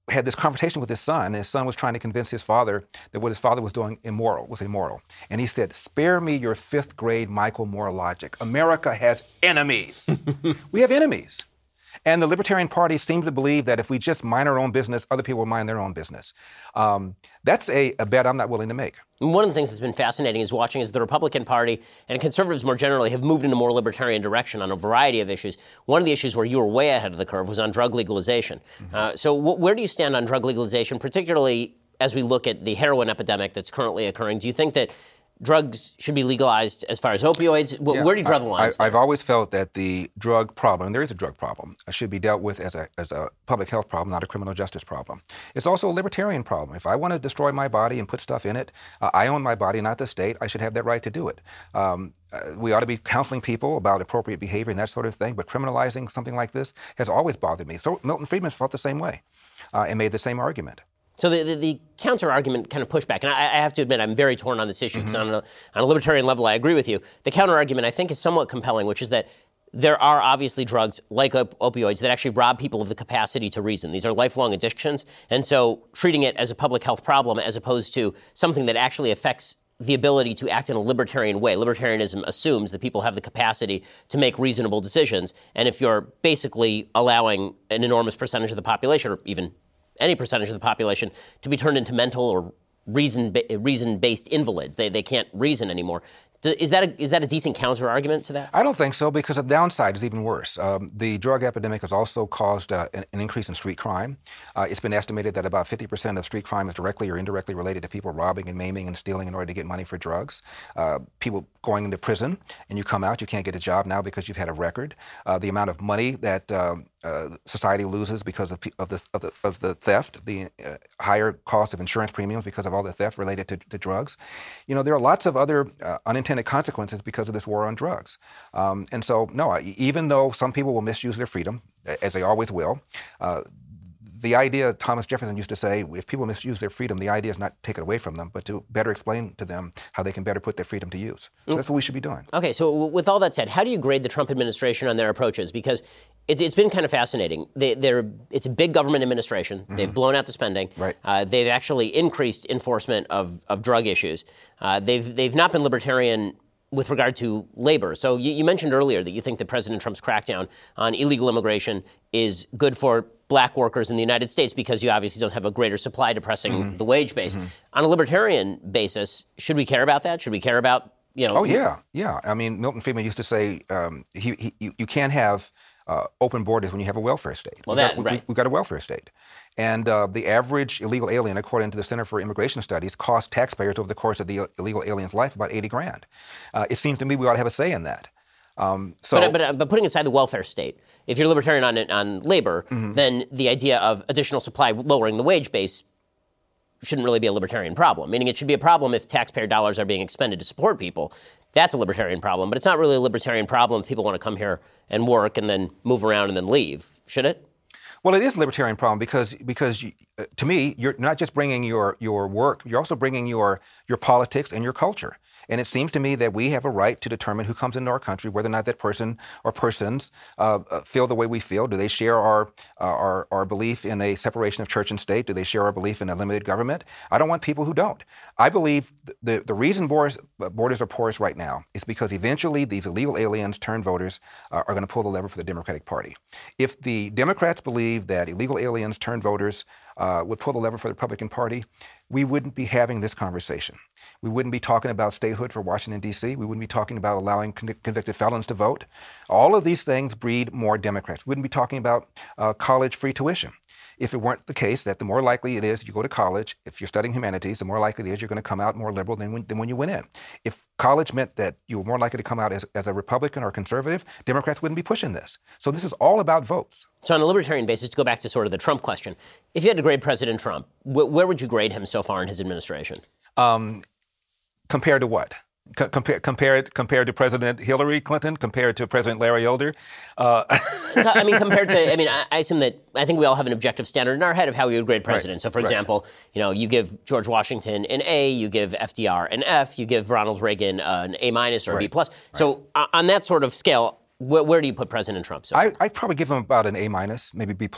had this conversation with his son, and his son was trying to convince his father that what his father was doing immoral, was immoral. And he said, spare me your fifth grade Michael Moore logic. America has enemies. We have enemies. And the Libertarian Party seems to believe that if we just mind our own business, other people will mind their own business. Um, that's a, a bet I'm not willing to make. One of the things that's been fascinating is watching is the Republican Party and conservatives more generally have moved in a more libertarian direction on a variety of issues. One of the issues where you were way ahead of the curve was on drug legalization. Mm-hmm. Uh, so w- where do you stand on drug legalization, particularly as we look at the heroin epidemic that's currently occurring? Do you think that drugs should be legalized as far as opioids? W- yeah, where do you draw the I, lines? I, I've always felt that the drug problem, and there is a drug problem, should be dealt with as a, as a public health problem, not a criminal justice problem. It's also a libertarian problem. If I want to destroy my body and put stuff in it, uh, I own my body, not the state. I should have that right to do it. Um, uh, we ought to be counseling people about appropriate behavior and that sort of thing, but criminalizing something like this has always bothered me. So Milton Friedman felt the same way uh, and made the same argument. So the, the, the counter-argument kind of pushback, and I, I have to admit I'm very torn on this issue because mm-hmm. on, on a libertarian level I agree with you. The counter-argument I think is somewhat compelling, which is that there are obviously drugs like op- opioids that actually rob people of the capacity to reason. These are lifelong addictions, and so treating it as a public health problem as opposed to something that actually affects the ability to act in a libertarian way. Libertarianism assumes that people have the capacity to make reasonable decisions, and if you're basically allowing an enormous percentage of the population, or even any percentage of the population, to be turned into mental or reason reason-based invalids. They they can't reason anymore. Is that a, is that a decent counter-argument to that? I don't think so, because the downside is even worse. Um, the drug epidemic has also caused uh, an, an increase in street crime. Uh, it's been estimated that about fifty percent of street crime is directly or indirectly related to people robbing and maiming and stealing in order to get money for drugs. Uh, people going into prison, and you come out, you can't get a job now because you've had a record. Uh, the amount of money that um, uh, society loses because of, of, the, of, the, of the theft, the uh, higher cost of insurance premiums because of all the theft related to, to drugs. You know, there are lots of other uh, unintended consequences because of this war on drugs. Um, and so, no, even though some people will misuse their freedom, as they always will, uh, the idea, Thomas Jefferson used to say, if people misuse their freedom, the idea is not to take it away from them, but to better explain to them how they can better put their freedom to use. So that's what we should be doing. Okay, so with all that said, how do you grade the Trump administration on their approaches? Because it, it's been kind of fascinating. They, they're, it's a big government administration. Mm-hmm. They've blown out the spending. Right. Uh, they've actually increased enforcement of, of drug issues. Uh, they've, they've not been libertarian with regard to labor. So you, you mentioned earlier that you think that President Trump's crackdown on illegal immigration is good for black workers in the United States because you obviously don't have a greater supply depressing mm-hmm. the wage base. Mm-hmm. On a libertarian basis, should we care about that? Should we care about, you know? Oh, yeah, yeah. I mean, Milton Friedman used to say um, he, he, you, you can't have uh, open borders when you have a welfare state. Well, we that, got, right. we, we've got a welfare state. And uh, the average illegal alien, according to the Center for Immigration Studies, cost taxpayers over the course of the illegal alien's life about eighty grand. Uh, it seems to me we ought to have a say in that. Um, so, but, but, but putting aside the welfare state, if you're libertarian on on labor, mm-hmm. then the idea of additional supply lowering the wage base shouldn't really be a libertarian problem. Meaning it should be a problem if taxpayer dollars are being expended to support people. That's a libertarian problem. But it's not really a libertarian problem if people want to come here and work and then move around and then leave. Should it? Well, it is a libertarian problem because, because you, uh, to me, you're not just bringing your, your work, you're also bringing your, your politics and your culture. And it seems to me that we have a right to determine who comes into our country, whether or not that person or persons uh, feel the way we feel. Do they share our, uh, our our belief in a separation of church and state? Do they share our belief in a limited government? I don't want people who don't. I believe the, the reason borders, borders are porous right now is because eventually these illegal aliens turned voters uh, are going to pull the lever for the Democratic Party. If the Democrats believe that illegal aliens turned voters uh, would pull the lever for the Republican Party, we wouldn't be having this conversation. We wouldn't be talking about statehood for Washington, D C. We wouldn't be talking about allowing con- convicted felons to vote. All of these things breed more Democrats. We wouldn't be talking about uh, college free tuition. If it weren't the case that the more likely it is you go to college, if you're studying humanities, the more likely it is you're going to come out more liberal than when, than when you went in. If college meant that you were more likely to come out as, as a Republican or conservative, Democrats wouldn't be pushing this. So this is all about votes. So on a libertarian basis, to go back to sort of the Trump question, if you had to grade President Trump, wh- where would you grade him so far in his administration? Um, compared to what? C- compare, compared, compared to President Hillary Clinton, compared to President Larry Elder? Uh, I mean, compared to, I mean, I, I assume that, I think we all have an objective standard in our head of how we would grade presidents. Right. So, for example, right. you know, you give George Washington an A, you give F D R an F, you give Ronald Reagan uh, an A minus or right. a B plus. Right. So, uh, on that sort of scale, wh- where do you put President Trump? So I, I'd probably give him about an A minus, maybe B plus.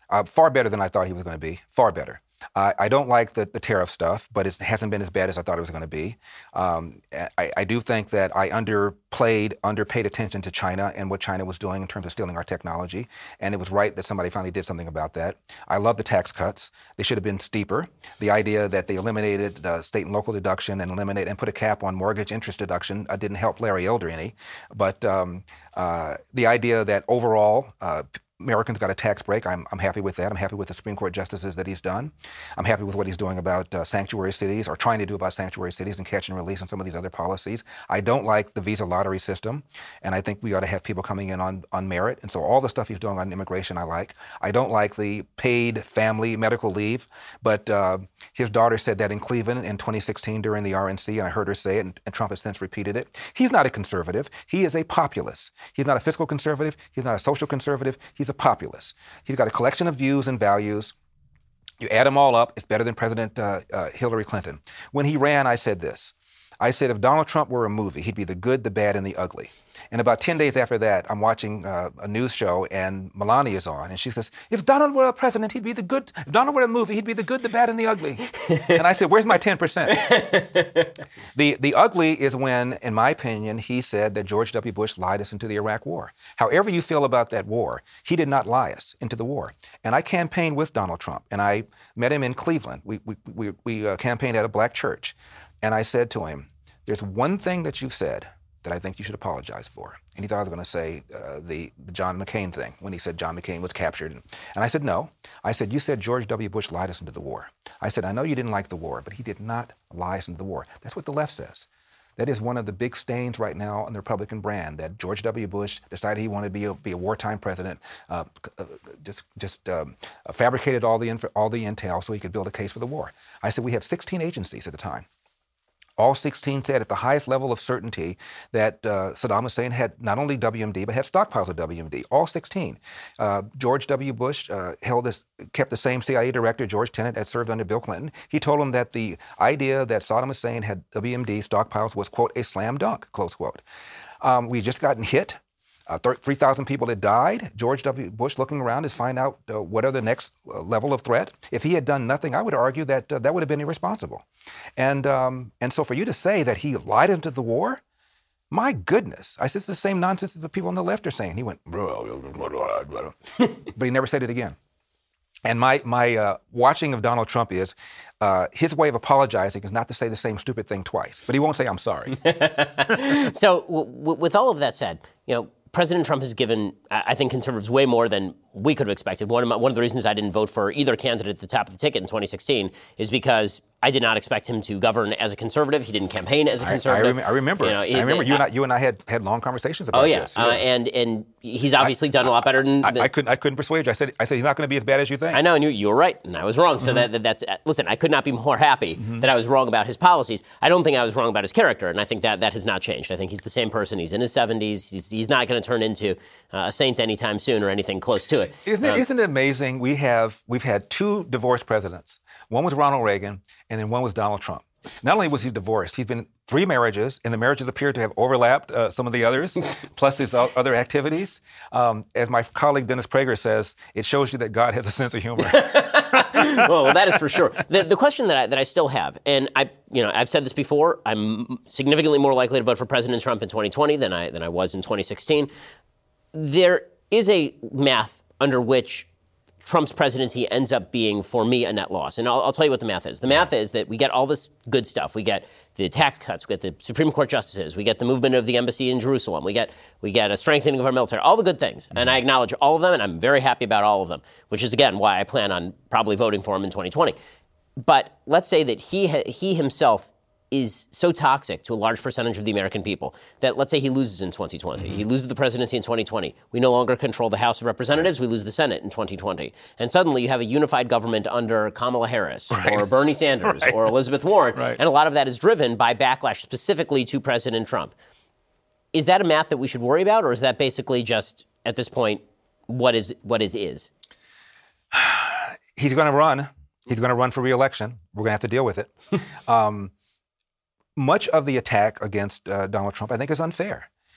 Uh, far better than I thought he was going to be. Far better. Uh, I don't like the, the tariff stuff, but it hasn't been as bad as I thought it was going to be. Um, I, I do think that I underplayed, underpaid attention to China and what China was doing in terms of stealing our technology, and it was right that somebody finally did something about that. I love the tax cuts. They should have been steeper. The idea that they eliminated uh, state and local deduction and eliminate and put a cap on mortgage interest deduction uh, didn't help Larry Elder any. But um, uh, the idea that overall uh, Americans got a tax break. I'm, I'm happy with that. I'm happy with the Supreme Court justices that he's done. I'm happy with what he's doing about uh, sanctuary cities, or trying to do about sanctuary cities and catch and release and some of these other policies. I don't like the visa lottery system, and I think we ought to have people coming in on, on merit. And so all the stuff he's doing on immigration I like. I don't like the paid family medical leave, but uh, his daughter said that in Cleveland in twenty sixteen during the R N C, and I heard her say it, and, and Trump has since repeated it. He's not a conservative. He is a populist. He's not a fiscal conservative. He's not a social conservative. He's a populist. He's got a collection of views and values. You add them all up, it's better than President uh, uh, Hillary Clinton. When he ran, I said this. I said, if Donald Trump were a movie, he'd be the good, the bad, and the ugly. And about ten days after that, I'm watching uh, a news show, and Melania is on, and she says, if Donald were a president, he'd be the good, if Donald were a movie, he'd be the good, the bad, and the ugly. And I said, where's my ten percent? the, the ugly is when, in my opinion, he said that George W. Bush lied us into the Iraq War. However you feel about that war, he did not lie us into the war. And I campaigned with Donald Trump, and I met him in Cleveland. We, we, we, we uh, campaigned at a black church. And I said to him, there's one thing that you've said that I think you should apologize for. And he thought I was going to say uh, the, the John McCain thing, when he said John McCain was captured. And, and I said, no. I said, you said George W. Bush lied us into the war. I said, I know you didn't like the war, but he did not lie us into the war. That's what the left says. That is one of the big stains right now on the Republican brand, that George W. Bush decided he wanted to be a, be a wartime president, uh, uh, just, just um, fabricated all the, inf- all the intel so he could build a case for the war. I said, we have sixteen agencies at the time. All sixteen said at the highest level of certainty that uh, Saddam Hussein had not only W M D, but had stockpiles of W M D. All sixteen. Uh, George W. Bush uh, held this, kept the same C I A director, George Tenet, that served under Bill Clinton. He told him that the idea that Saddam Hussein had W M D stockpiles was, quote, a slam dunk, close quote. Um, we just gotten hit. Uh, three thousand people had died. George W. Bush looking around is find out uh, what are the next uh, level of threat. If he had done nothing, I would argue that uh, that would have been irresponsible. And um, and so for you to say that he lied into the war, my goodness. I said, it's the same nonsense that the people on the left are saying. He went, but he never said it again. And my my uh, watching of Donald Trump is uh, his way of apologizing is not to say the same stupid thing twice, but he won't say I'm sorry. So w- w- with all of that said, you know, President Trump has given, I think, conservatives way more than we could have expected. One of, my, one of the reasons I didn't vote for either candidate at the top of the ticket in twenty sixteen is because I did not expect him to govern as a conservative. He didn't campaign as a conservative. I, I, rem- I remember. You know, I remember it, you and I, you and I had, had long conversations about oh yeah. this. Yeah. Uh, and and he's obviously I, done a lot better than. I, than I couldn't. I couldn't persuade you. I said. I said he's not going to be as bad as you think. I know, and you, you were right, and I was wrong. So mm-hmm. that, that that's listen. I could not be more happy mm-hmm. that I was wrong about his policies. I don't think I was wrong about his character, and I think that that has not changed. I think he's the same person. He's in his seventies. He's he's not going to turn into uh, a saint anytime soon or anything close to it. Isn't it, um, isn't it amazing? We have we've had two divorced presidents. One was Ronald Reagan, and then one was Donald Trump. Not only was he divorced, he's been three marriages, and the marriages appear to have overlapped uh, some of the others, plus his other activities. Um, as my colleague Dennis Prager says, it shows you that God has a sense of humor. well, well, that is for sure. The, the question that I, that I still have, and I, you know, I've said this before, I'm significantly more likely to vote for President Trump in twenty twenty than I than I was in twenty sixteen. There is a math under which Trump's presidency ends up being, for me, a net loss. And I'll, I'll tell you what the math is. The math is that we get all this good stuff. We get the tax cuts. We get the Supreme Court justices. We get the movement of the embassy in Jerusalem. We get we get a strengthening of our military. All the good things. And I acknowledge all of them, and I'm very happy about all of them, which is, again, why I plan on probably voting for him in twenty twenty. But let's say that he ha- he himself is so toxic to a large percentage of the American people that, let's say, he loses in twenty twenty. Mm-hmm. He loses the presidency in twenty twenty. We no longer control the House of Representatives. We lose the Senate in twenty twenty. And suddenly you have a unified government under Kamala Harris right. or Bernie Sanders right. or Elizabeth Warren. Right. And a lot of that is driven by backlash specifically to President Trump. Is that a math that we should worry about, or is that basically just, at this point, what is what is is? He's going to run. He's going to run for re-election. We're going to have to deal with it. um, Much of the attack against uh, Donald Trump, I think, is unfair.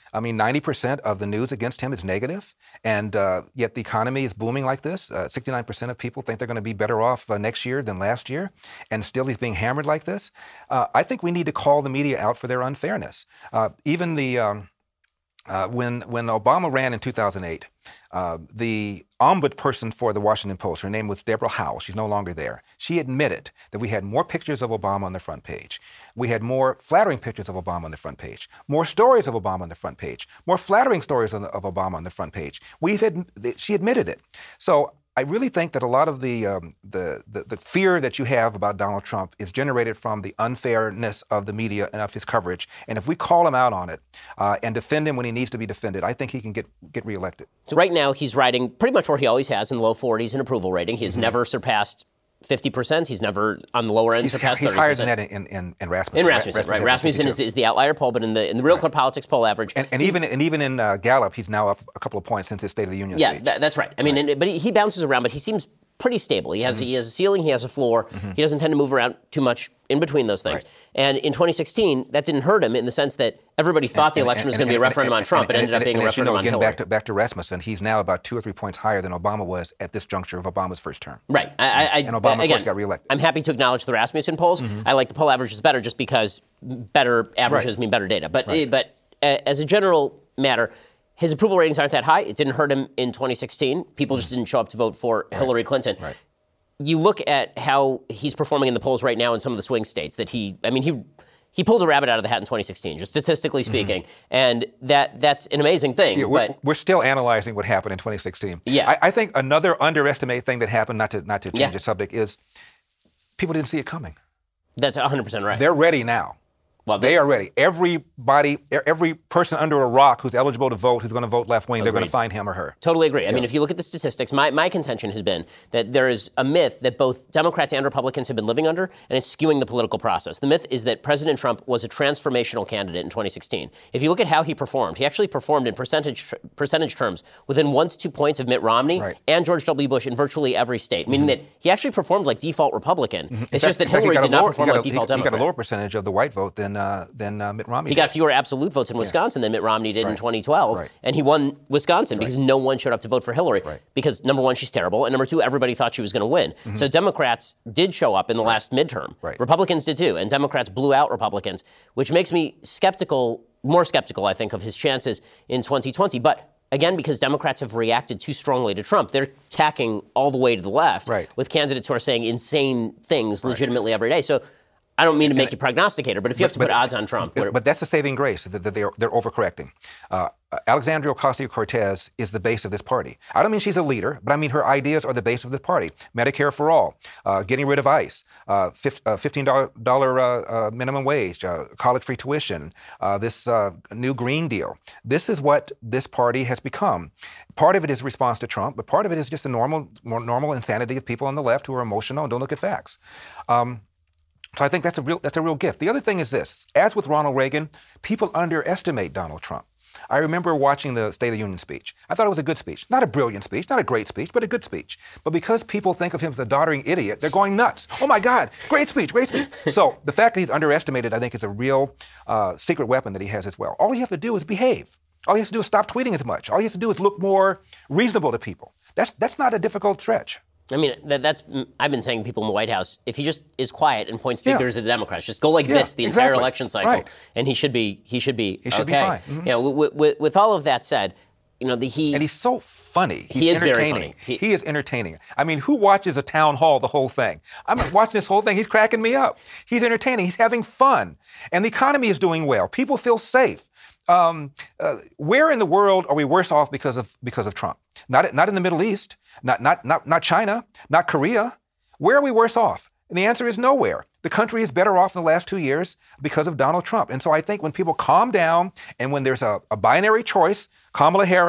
I mean, ninety percent of the news against him is negative, and uh, yet the economy is booming like this. Uh, sixty-nine percent of people think they're going to be better off uh, next year than last year, and still he's being hammered like this. Uh, I think we need to call the media out for their unfairness. Uh, even the um, uh, when when Obama ran in two thousand eight, uh, the ombudsperson for the Washington Post, her name was Deborah Howell. She's no longer there. She admitted that we had more pictures of Obama on the front page. We had more flattering pictures of Obama on the front page, more stories of Obama on the front page, more flattering stories of Obama on the front page. We've had, she admitted it. So I really think that a lot of the, um, the, the the fear that you have about Donald Trump is generated from the unfairness of the media and of his coverage. And if we call him out on it uh, and defend him when he needs to be defended, I think he can get get reelected. So right now he's riding pretty much where he always has in the low forties in approval rating. He's mm-hmm. never surpassed fifty percent. He's never on the lower end he's, surpassed he's thirty percent. He's higher than that in, in, in Rasmussen. In Rasmussen, right. Rasmussen is, is the outlier poll, but in the in the Real Clear right. Politics poll average. And, and even and even in uh, Gallup, he's now up a couple of points since his State of the Union yeah, speech. Yeah, that's right. I mean, right. And, but he, he bounces around, but he seems pretty stable. He has mm-hmm. he has a ceiling, he has a floor. Mm-hmm. He doesn't tend to move around too much in between those things. Right. And in twenty sixteen, that didn't hurt him in the sense that everybody thought and, the election and, was going to be a referendum and, on Trump. And, it ended and, up being and, a referendum you know, on again, Hillary. Back to, back to Rasmussen, he's now about two or three points higher than Obama was at this juncture of Obama's first term. Right. I, I, and Obama, again, of course, got reelected. I'm happy to acknowledge the Rasmussen polls. Mm-hmm. I like the poll averages better just because better averages right. mean better data. But right. but uh, as a general matter, his approval ratings aren't that high. It didn't hurt him in twenty sixteen. People mm-hmm. just didn't show up to vote for right. Hillary Clinton. Right. You look at how he's performing in the polls right now in some of the swing states that he, I mean, he he pulled a rabbit out of the hat in twenty sixteen, just statistically speaking. Mm-hmm. And that that's an amazing thing. Yeah, we're, but we're still analyzing what happened in twenty sixteen. Yeah. I, I think another underestimated thing that happened, not to not to change yeah. the subject, is people didn't see it coming. That's one hundred percent right. They're ready now. Well, they, they are ready. Everybody, every person under a rock who's eligible to vote, who's going to vote left wing, they're going to find him or her. Totally agree. I yeah. mean, if you look at the statistics, my, my contention has been that there is a myth that both Democrats and Republicans have been living under, and it's skewing the political process. The myth is that President Trump was a transformational candidate in twenty sixteen. If you look at how he performed, he actually performed in percentage percentage terms within one to two points of Mitt Romney right. and George W. Bush in virtually every state, meaning mm-hmm. that he actually performed like default Republican. Mm-hmm. It's fact, just that Hillary did lower, not perform like a, default he, Democrat. He got a lower percentage of the white vote than uh, than uh, Mitt Romney He did. got fewer absolute votes in Wisconsin yeah. than Mitt Romney did right. in twenty twelve, right. and he won Wisconsin right. because no one showed up to vote for Hillary. Right. Because number one, she's terrible, and number two, everybody thought she was going to win. Mm-hmm. So Democrats did show up in the right. last midterm. Right. Republicans did too, and Democrats blew out Republicans, which makes me skeptical, more skeptical, I think, of his chances in twenty twenty. But again, because Democrats have reacted too strongly to Trump, they're tacking all the way to the left right. with candidates who are saying insane things legitimately right. every day. So I don't mean to make you prognosticator, but if you have to but, put odds on Trump. But, but that's the saving grace, that they're, they're overcorrecting. Uh, Alexandria Ocasio-Cortez is the base of this party. I don't mean she's a leader, but I mean her ideas are the base of this party. Medicare for all, uh, getting rid of ICE, uh, fifteen dollars uh, uh, minimum wage, uh, college-free tuition, uh, this uh, new Green Deal. This is what this party has become. Part of it is response to Trump, but part of it is just the normal, more normal insanity of people on the left who are emotional and don't look at facts. Um, So I think that's a real that's a real gift. The other thing is this: as with Ronald Reagan, people underestimate Donald Trump. I remember watching the State of the Union speech. I thought it was a good speech. Not a brilliant speech, not a great speech, but a good speech. But because people think of him as a doddering idiot, they're going nuts. Oh my God, great speech, great speech. So the fact that he's underestimated, I think, is a real uh, secret weapon that he has as well. All you have to do is behave. All he has to do is stop tweeting as much. All he has to do is look more reasonable to people. That's that's not a difficult stretch. I mean, that, that's, I've been saying to people in the White House, if he just is quiet and points yeah. fingers at the Democrats, just go like yeah, this the entire exactly. election cycle, right. and he should be, he should be, he should okay. be fine. Mm-hmm. You know, with, with, with all of that said, you know, the he and he's so funny. He's he is entertaining. very funny. He, he is entertaining. I mean, who watches a town hall the whole thing? I'm watching this whole thing. He's cracking me up. He's entertaining. He's having fun, and the economy is doing well. People feel safe. Um, uh, where in the world are we worse off because of because of Trump? Not not in the Middle East. Not not not not China. Not Korea. Where are we worse off? And the answer is nowhere. The country is better off in the last two years because of Donald Trump. And so I think when people calm down and when there's a, a binary choice, Kamala Harris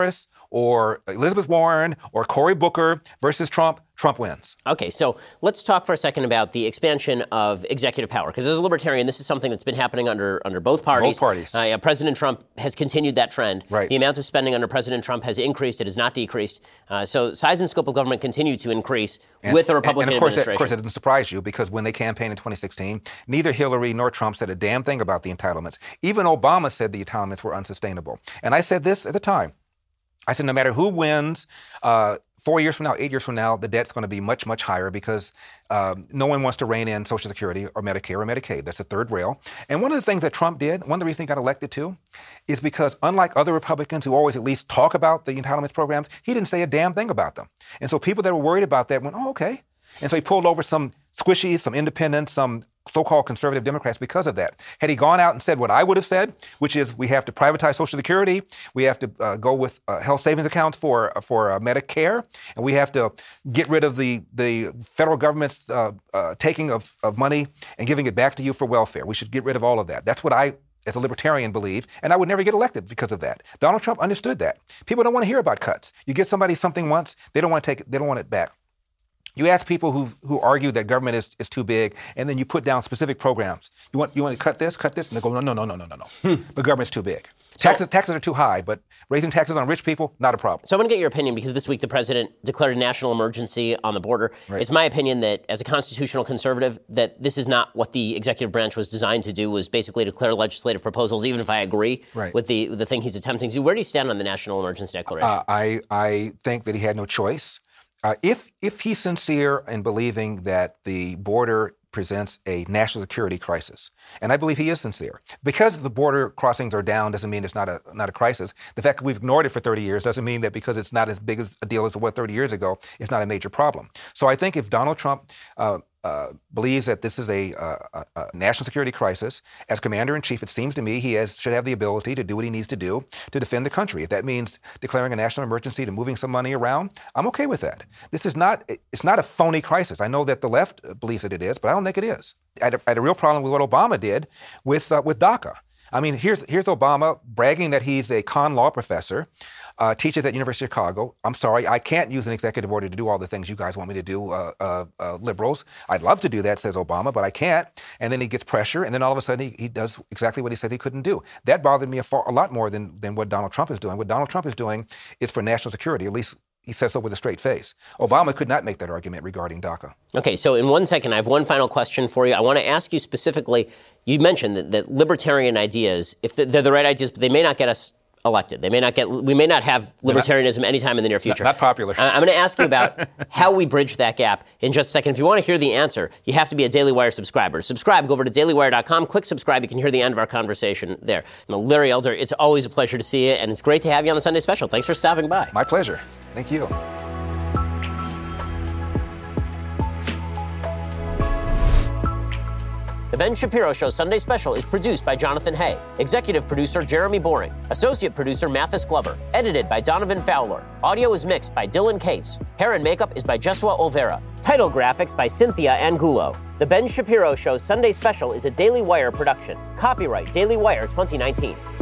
or Elizabeth Warren or Cory Booker versus Trump, Trump wins. Okay, so let's talk for a second about the expansion of executive power, because as a libertarian, this is something that's been happening under under both parties. Both parties. Uh, yeah, President Trump has continued that trend. Right. The amount of spending under President Trump has increased. It has not decreased. Uh, so size and scope of government continue to increase and, with the Republican and of course, administration. That, of course, it didn't surprise you, because when they campaigned in twenty sixteen, neither Hillary nor Trump said a damn thing about the entitlements. Even Obama said the entitlements were unsustainable. And I said this at the time. I said, no matter who wins, uh, four years from now, eight years from now, the debt's going to be much, much higher, because um, no one wants to rein in Social Security or Medicare or Medicaid. That's the third rail. And one of the things that Trump did, one of the reasons he got elected too, is because unlike other Republicans who always at least talk about the entitlements programs, he didn't say a damn thing about them. And so people that were worried about that went, oh, okay. And so he pulled over some squishies, some independents, some so-called conservative Democrats because of that. Had he gone out and said what I would have said, which is we have to privatize Social Security, we have to uh, go with uh, health savings accounts for uh, for uh, Medicare, and we have to get rid of the the federal government's uh, uh, taking of, of money and giving it back to you for welfare. We should get rid of all of that. That's what I, as a libertarian, believe, and I would never get elected because of that. Donald Trump understood that. People don't want to hear about cuts. You give somebody something once, they don't want to take it, they don't want it back. You ask people who who argue that government is, is too big, and then you put down specific programs. You want you want to cut this, cut this, and they go, no, no, no, no, no, no, no. Hmm. But government's too big. Taxes, so, taxes are too high, but raising taxes on rich people, not a problem. So I'm going to get your opinion, because this week the president declared a national emergency on the border. Right. It's my opinion that, as a constitutional conservative, that this is not what the executive branch was designed to do, was basically declare legislative proposals, even if I agree right. with the, with the thing he's attempting to do. Where do you stand on the national emergency declaration? Uh, I, I think that he had no choice. Uh, if if he's sincere in believing that the border presents a national security crisis, and I believe he is sincere, because the border crossings are down doesn't mean it's not a not a crisis. The fact that we've ignored it for thirty years doesn't mean that because it's not as big a deal as it was thirty years ago, it's not a major problem. So I think if Donald Trump uh, uh, believes that this is a, a, a national security crisis, as commander-in-chief, it seems to me he has should have the ability to do what he needs to do to defend the country. If that means declaring a national emergency to moving some money around, I'm okay with that. This is not it's not a phony crisis. I know that the left believes that it is, but I don't think it is. I had a, I had a real problem with what Obama did with uh, with DACA. I mean, here's here's Obama bragging that he's a con law professor, uh, teaches at University of Chicago. I'm sorry, I can't use an executive order to do all the things you guys want me to do, uh, uh, uh, liberals. I'd love to do that, says Obama, but I can't. And then he gets pressure, and then all of a sudden he, he does exactly what he said he couldn't do. That bothered me a, far, a lot more than, than what Donald Trump is doing. What Donald Trump is doing is for national security, at least he says so with a straight face. Obama could not make that argument regarding DACA. Okay, so in one second, I have one final question for you. I want to ask you specifically, you mentioned that, that libertarian ideas, if they're the right ideas, but they may not get us elected. They may not get, we may not have libertarianism not, anytime in the near future. Not, not popular. I'm going to ask you about how we bridge that gap in just a second. If you want to hear the answer, you have to be a Daily Wire subscriber. Subscribe, go over to daily wire dot com, click subscribe. You can hear the end of our conversation there. You know, Larry Elder, it's always a pleasure to see you, and it's great to have you on the Sunday Special. Thanks for stopping by. My pleasure. Thank you. The Ben Shapiro Show Sunday Special is produced by Jonathan Hay. Executive producer Jeremy Boring. Associate producer Mathis Glover. Edited by Donovan Fowler. Audio is mixed by Dylan Case. Hair and makeup is by Jesua Olvera. Title graphics by Cynthia Angulo. The Ben Shapiro Show Sunday Special is a Daily Wire production. Copyright Daily Wire twenty nineteen.